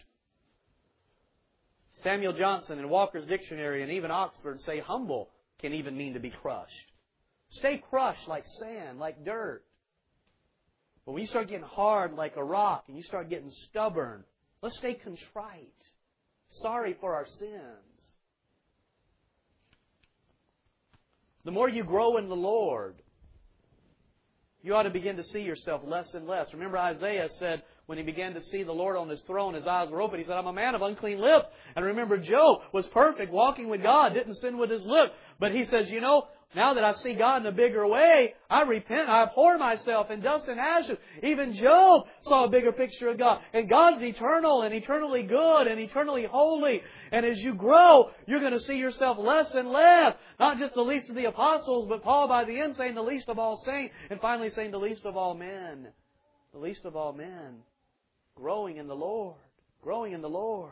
Samuel Johnson in Walker's Dictionary and even Oxford say humble can even mean to be crushed. Stay crushed like sand, like dirt. But when you start getting hard like a rock and you start getting stubborn, let's stay contrite. Sorry for our sins. The more you grow in the Lord, you ought to begin to see yourself less and less. Remember Isaiah said, when he began to see the Lord on His throne, his eyes were open. He said, I'm a man of unclean lips. And remember, Job was perfect, walking with God, didn't sin with his lips. But he says, you know, now that I see God in a bigger way, I repent, I abhor myself in dust and ashes. Even Job saw a bigger picture of God. And God's eternal and eternally good and eternally holy. And as you grow, you're going to see yourself less and less. Not just the least of the apostles, but Paul by the end saying the least of all saints. And finally saying the least of all men. The least of all men. Growing in the Lord. Growing in the Lord.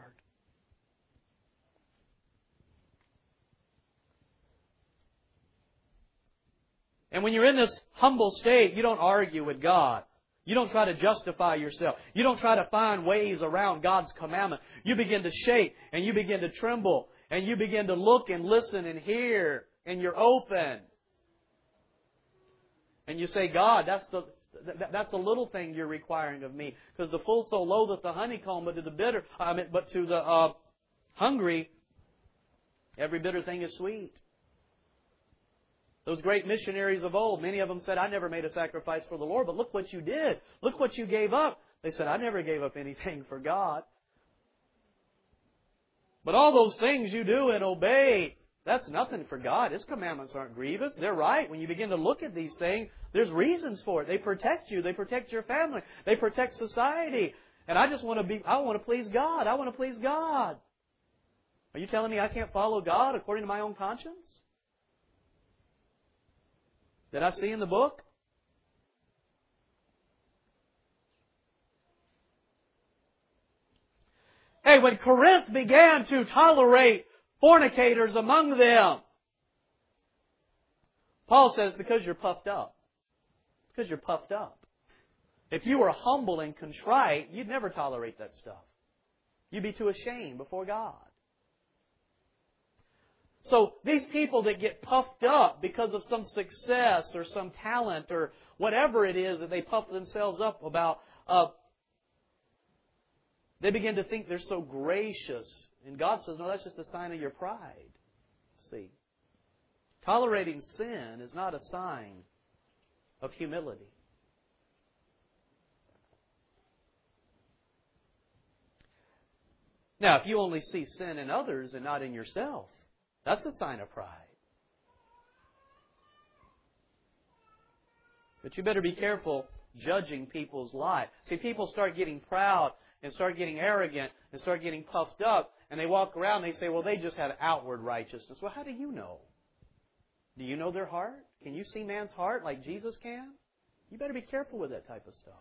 And when you're in this humble state, you don't argue with God. You don't try to justify yourself. You don't try to find ways around God's commandment. You begin to shake and you begin to tremble and you begin to look and listen and hear and you're open. And you say, God, that's the little thing you're requiring of me. Because the full soul loatheth the honeycomb, but to the hungry, Every bitter thing is sweet. Those great missionaries of old, many of them said, I never made a sacrifice for the Lord, but look what you did. Look what you gave up. They said, I never gave up anything for God. But all those things you do and obey, that's nothing for God. His commandments aren't grievous. They're right. When you begin to look at these things, there's reasons for it. They protect you. They protect your family. They protect society. And I want to please God. I want to please God. Are you telling me I can't follow God according to my own conscience? Did I see in the book? Hey, when Corinth began to tolerate fornicators among them, Paul says, because you're puffed up. Because you're puffed up. If you were humble and contrite, you'd never tolerate that stuff. You'd be too ashamed before God. So these people that get puffed up because of some success or some talent or whatever it is that they puff themselves up about, they begin to think they're so gracious. And God says, no, that's just a sign of your pride. See, tolerating sin is not a sign of humility. Now, if you only see sin in others and not in yourself, that's a sign of pride. But you better be careful judging people's lives. See, people start getting proud and start getting arrogant and start getting puffed up, and they walk around and they say, well, they just have outward righteousness. Well, how do you know? Do you know their heart? Can you see man's heart like Jesus can? You better be careful with that type of stuff.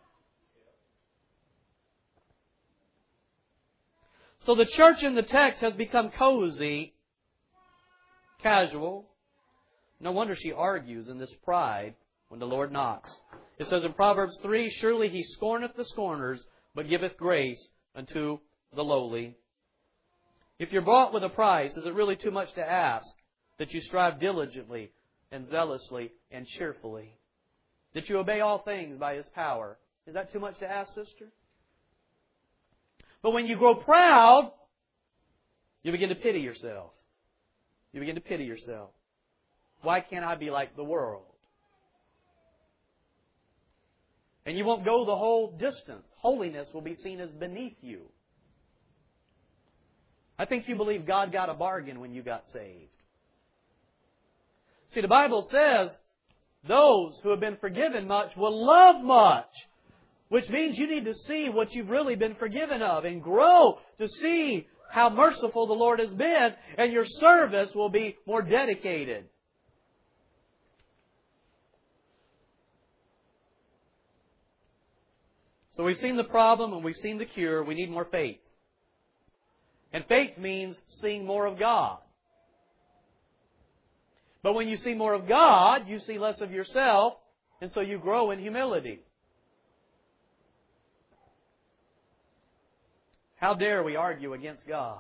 So the church in the text has become cozy, casual. No wonder she argues in this pride when the Lord knocks. It says in Proverbs 3, surely He scorneth the scorners, but giveth grace unto the lowly. If you're bought with a price, is it really too much to ask that you strive diligently and zealously and cheerfully? That you obey all things by His power? Is that too much to ask, sister? But when you grow proud, you begin to pity yourself. You begin to pity yourself. Why can't I be like the world? And you won't go the whole distance. Holiness will be seen as beneath you. I think you believe God got a bargain when you got saved. See, the Bible says those who have been forgiven much will love much. Which means you need to see what you've really been forgiven of and grow to see how merciful the Lord has been, and your service will be more dedicated. So we've seen the problem and we've seen the cure. We need more faith. And faith means seeing more of God. But when you see more of God, you see less of yourself, and so you grow in humility. How dare we argue against God?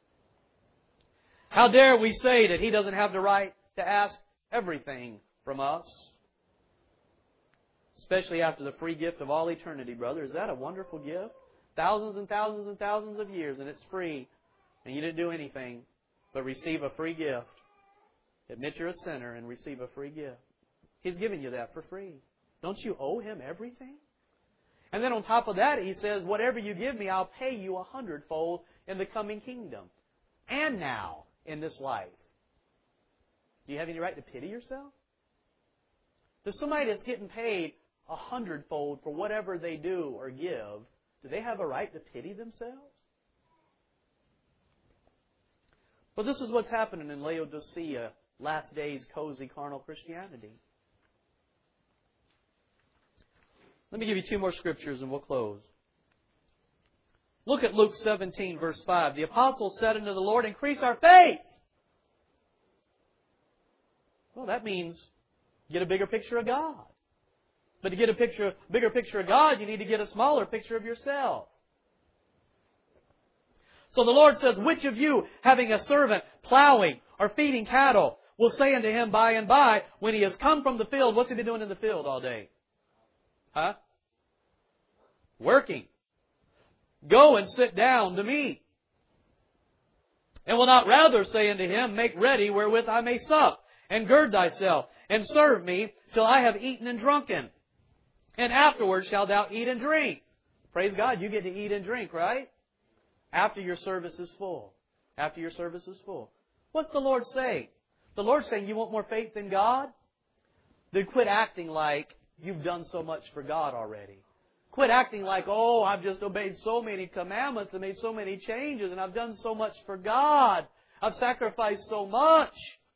How dare we say that He doesn't have the right to ask everything from us? Especially after the free gift of all eternity, brother. Is that a wonderful gift? Thousands and thousands and thousands of years, and it's free. And you didn't do anything but receive a free gift. Admit you're a sinner and receive a free gift. He's given you that for free. Don't you owe Him everything? And then on top of that, He says, whatever you give me, I'll pay you 100-fold in the coming kingdom. And now, in this life. Do you have any right to pity yourself? Does somebody that's getting paid 100-fold for whatever they do or give, do they have a right to pity themselves? Well, this is what's happening in Laodicea, last days cozy carnal Christianity. Let me give you two more scriptures and we'll close. Look at Luke 17, verse 5. The apostles said unto the Lord, increase our faith. Well, that means get a bigger picture of God. But to get a bigger picture of God, you need to get a smaller picture of yourself. So the Lord says, which of you, having a servant plowing or feeding cattle, will say unto him by and by, when he has come from the field, what's he been doing in the field all day? Huh? Working. Go and sit down to meat. And will not rather say unto him, Make ready wherewith I may sup, and gird thyself, and serve me till I have eaten and drunken. And afterwards shalt thou eat and drink. Praise God, you get to eat and drink, right? After your service is full. After your service is full. What's the Lord saying? The Lord's saying, you want more faith in God? Then quit acting like you've done so much for God already. Quit acting like, oh, I've just obeyed so many commandments and made so many changes and I've done so much for God. I've sacrificed so much.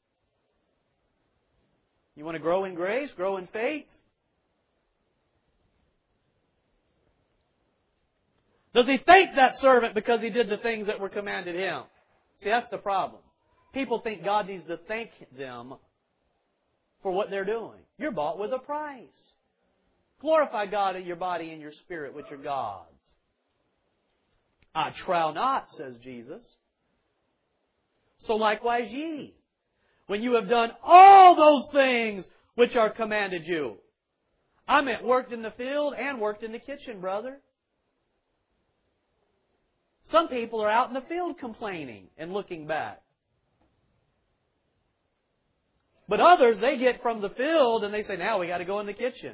You want to grow in grace, grow in faith? Does he thank that servant because he did the things that were commanded him? See, that's the problem. People think God needs to thank them for what they're doing. You're bought with a price. Glorify God in your body and your spirit, which are God's. I trow not, says Jesus. So likewise ye, when you have done all those things which are commanded you. I meant worked in the field and worked in the kitchen, brother. Some people are out in the field complaining and looking back. But others, they get from the field and they say, now we got to go in the kitchen.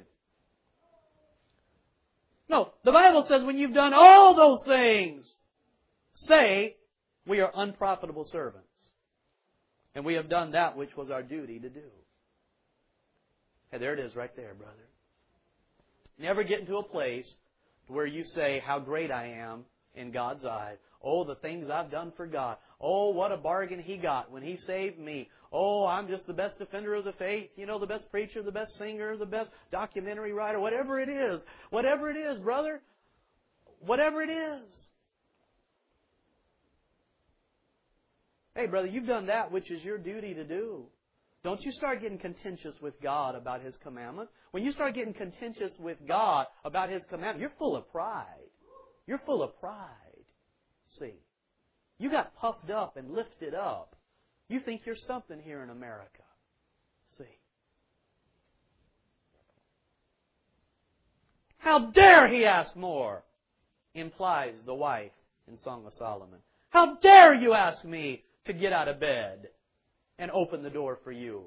No, the Bible says when you've done all those things, say, we are unprofitable servants. And we have done that which was our duty to do. And there it is right there, brother. Never get into a place where you say how great I am in God's eyes. Oh, the things I've done for God. Oh, what a bargain He got when He saved me. Oh, I'm just the best defender of the faith. You know, the best preacher, the best singer, the best documentary writer, whatever it is. Whatever it is, brother. Whatever it is. Hey, brother, you've done that which is your duty to do. Don't you start getting contentious with God about His commandments. When you start getting contentious with God about His commandments, you're full of pride. You're full of pride. See, you got puffed up and lifted up. You think you're something here in America. See. How dare he ask more? Implies the wife in Song of Solomon. How dare you ask me to get out of bed and open the door for you?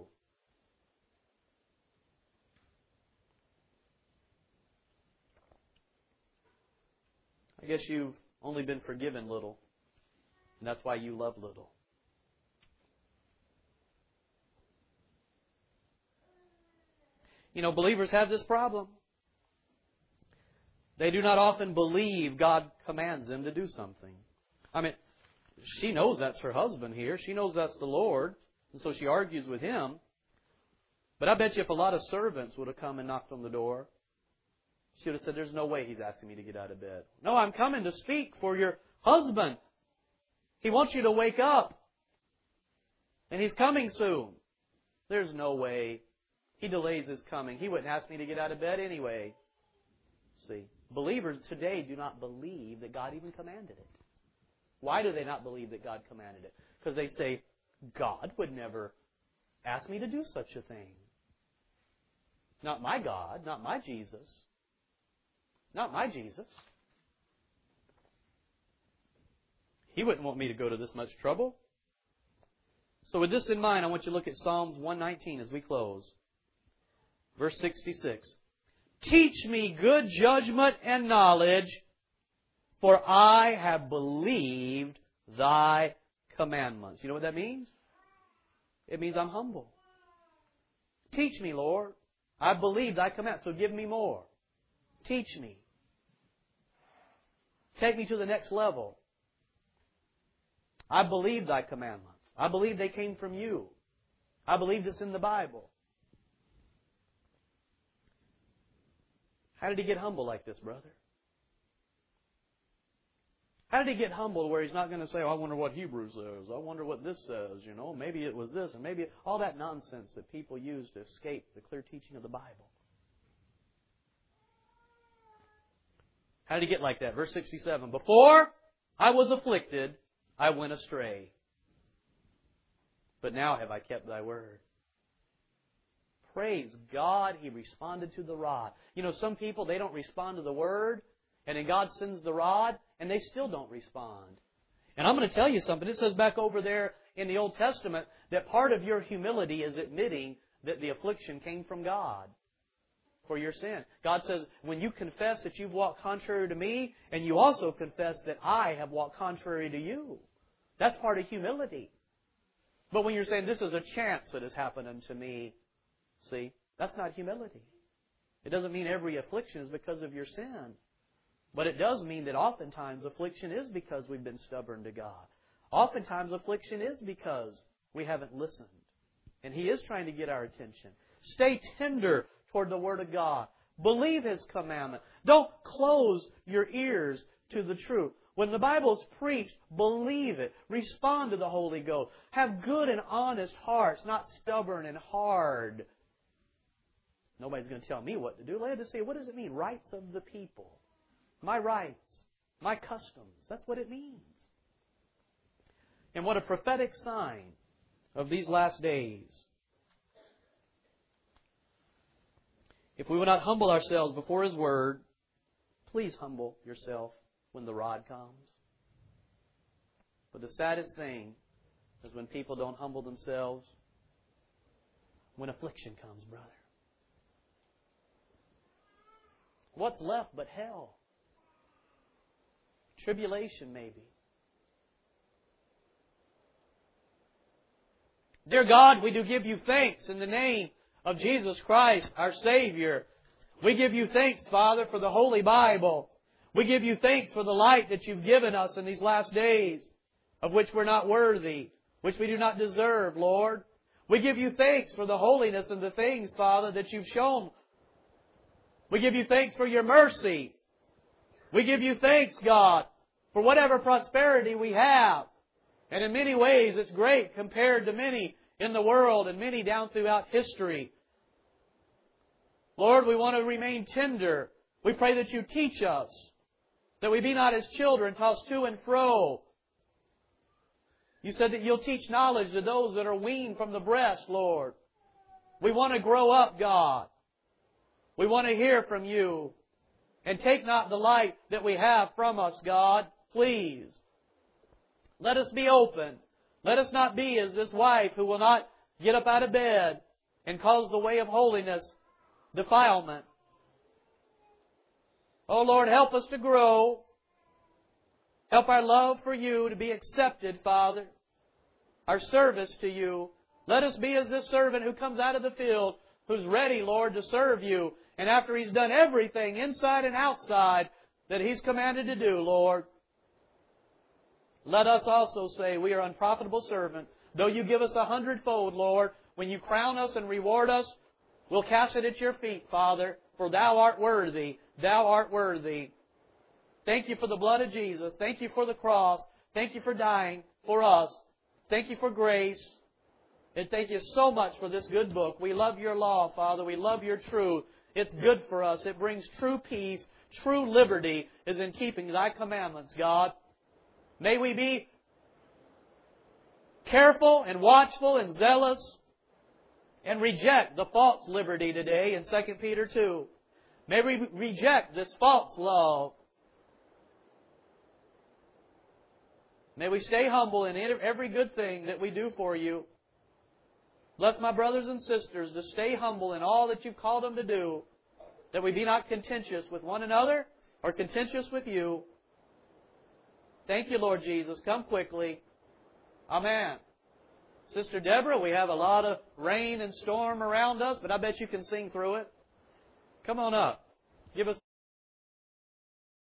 I guess you've only been forgiven little, and that's why you love little. You know, believers have this problem. They do not often believe God commands them to do something. I mean, she knows that's her husband here. She knows that's the Lord. And so she argues with him. But I bet you if a lot of servants would have come and knocked on the door, she would have said, there's no way he's asking me to get out of bed. No, I'm coming to speak for your husband. He wants you to wake up. And he's coming soon. There's no way. He delays his coming. He wouldn't ask me to get out of bed anyway. See, believers today do not believe that God even commanded it. Why do they not believe that God commanded it? Because they say, God would never ask me to do such a thing. Not my God, not my Jesus. Not my Jesus. He wouldn't want me to go to this much trouble. So with this in mind, I want you to look at Psalms 119 as we close. Verse 66. Teach me good judgment and knowledge, for I have believed Thy commandments. You know what that means? It means I'm humble. Teach me, Lord. I believe Thy commandments, so give me more. Teach me. Take me to the next level. I believe Thy commandments. I believe they came from You. I believe it's in the Bible. How did he get humble like this, brother? How did he get humble where he's not going to say, oh, I wonder what Hebrews says. I wonder what this says. You know, maybe it was this, or maybe all that nonsense that people use to escape the clear teaching of the Bible. How did he get like that? Verse 67. Before I was afflicted, I went astray. But now have I kept Thy word. Praise God, He responded to the rod. You know, some people, they don't respond to the Word, and then God sends the rod, and they still don't respond. And I'm going to tell you something. It says back over there in the Old Testament that part of your humility is admitting that the affliction came from God for your sin. God says, when you confess that you've walked contrary to me, and you also confess that I have walked contrary to you, that's part of humility. But when you're saying, this is a chance that has happened unto me, see, that's not humility. It doesn't mean every affliction is because of your sin. But it does mean that oftentimes affliction is because we've been stubborn to God. Oftentimes affliction is because we haven't listened. And He is trying to get our attention. Stay tender toward the Word of God. Believe His commandment. Don't close your ears to the truth. When the Bible is preached, believe it. Respond to the Holy Ghost. Have good and honest hearts, not stubborn and hard. Nobody's going to tell me what to do. Let us say, what does it mean? Rights of the people. My rights. My customs. That's what it means. And what a prophetic sign of these last days. If we will not humble ourselves before His Word, please humble yourself when the rod comes. But the saddest thing is when people don't humble themselves when affliction comes, brother. What's left but hell? Tribulation, maybe. Dear God, we do give You thanks in the name of Jesus Christ, our Savior. We give You thanks, Father, for the Holy Bible. We give You thanks for the light that You've given us in these last days, of which we're not worthy, which we do not deserve, Lord. We give You thanks for the holiness and the things, Father, that You've shown. We give You thanks for Your mercy. We give You thanks, God, for whatever prosperity we have. And in many ways, it's great compared to many in the world and many down throughout history. Lord, we want to remain tender. We pray that You teach us, that we be not as children tossed to and fro. You said that You'll teach knowledge to those that are weaned from the breast, Lord. We want to grow up, God. We want to hear from You. And take not the light that we have from us, God. Please. Let us be open. Let us not be as this wife who will not get up out of bed and cause the way of holiness defilement. Oh Lord, help us to grow. Help our love for You to be accepted, Father. Our service to You. Let us be as this servant who comes out of the field, who's ready, Lord, to serve You. And after he's done everything inside and outside that he's commanded to do, Lord, let us also say we are unprofitable servants. Though You give us 100-fold, Lord, when You crown us and reward us, we'll cast it at Your feet, Father, for Thou art worthy. Thou art worthy. Thank You for the blood of Jesus. Thank You for the cross. Thank You for dying for us. Thank You for grace. And thank You so much for this good book. We love Your law, Father. We love Your truth. It's good for us. It brings true peace. True liberty is in keeping Thy commandments, God. May we be careful and watchful and zealous and reject the false liberty today in 2 Peter 2. May we reject this false love. May we stay humble in every good thing that we do for You. Bless my brothers and sisters to stay humble in all that You've called them to do, that we be not contentious with one another or contentious with You. Thank You, Lord Jesus. Come quickly. Amen. Sister Deborah, we have a lot of rain and storm around us, but I bet you can sing through it. Come on up. Give us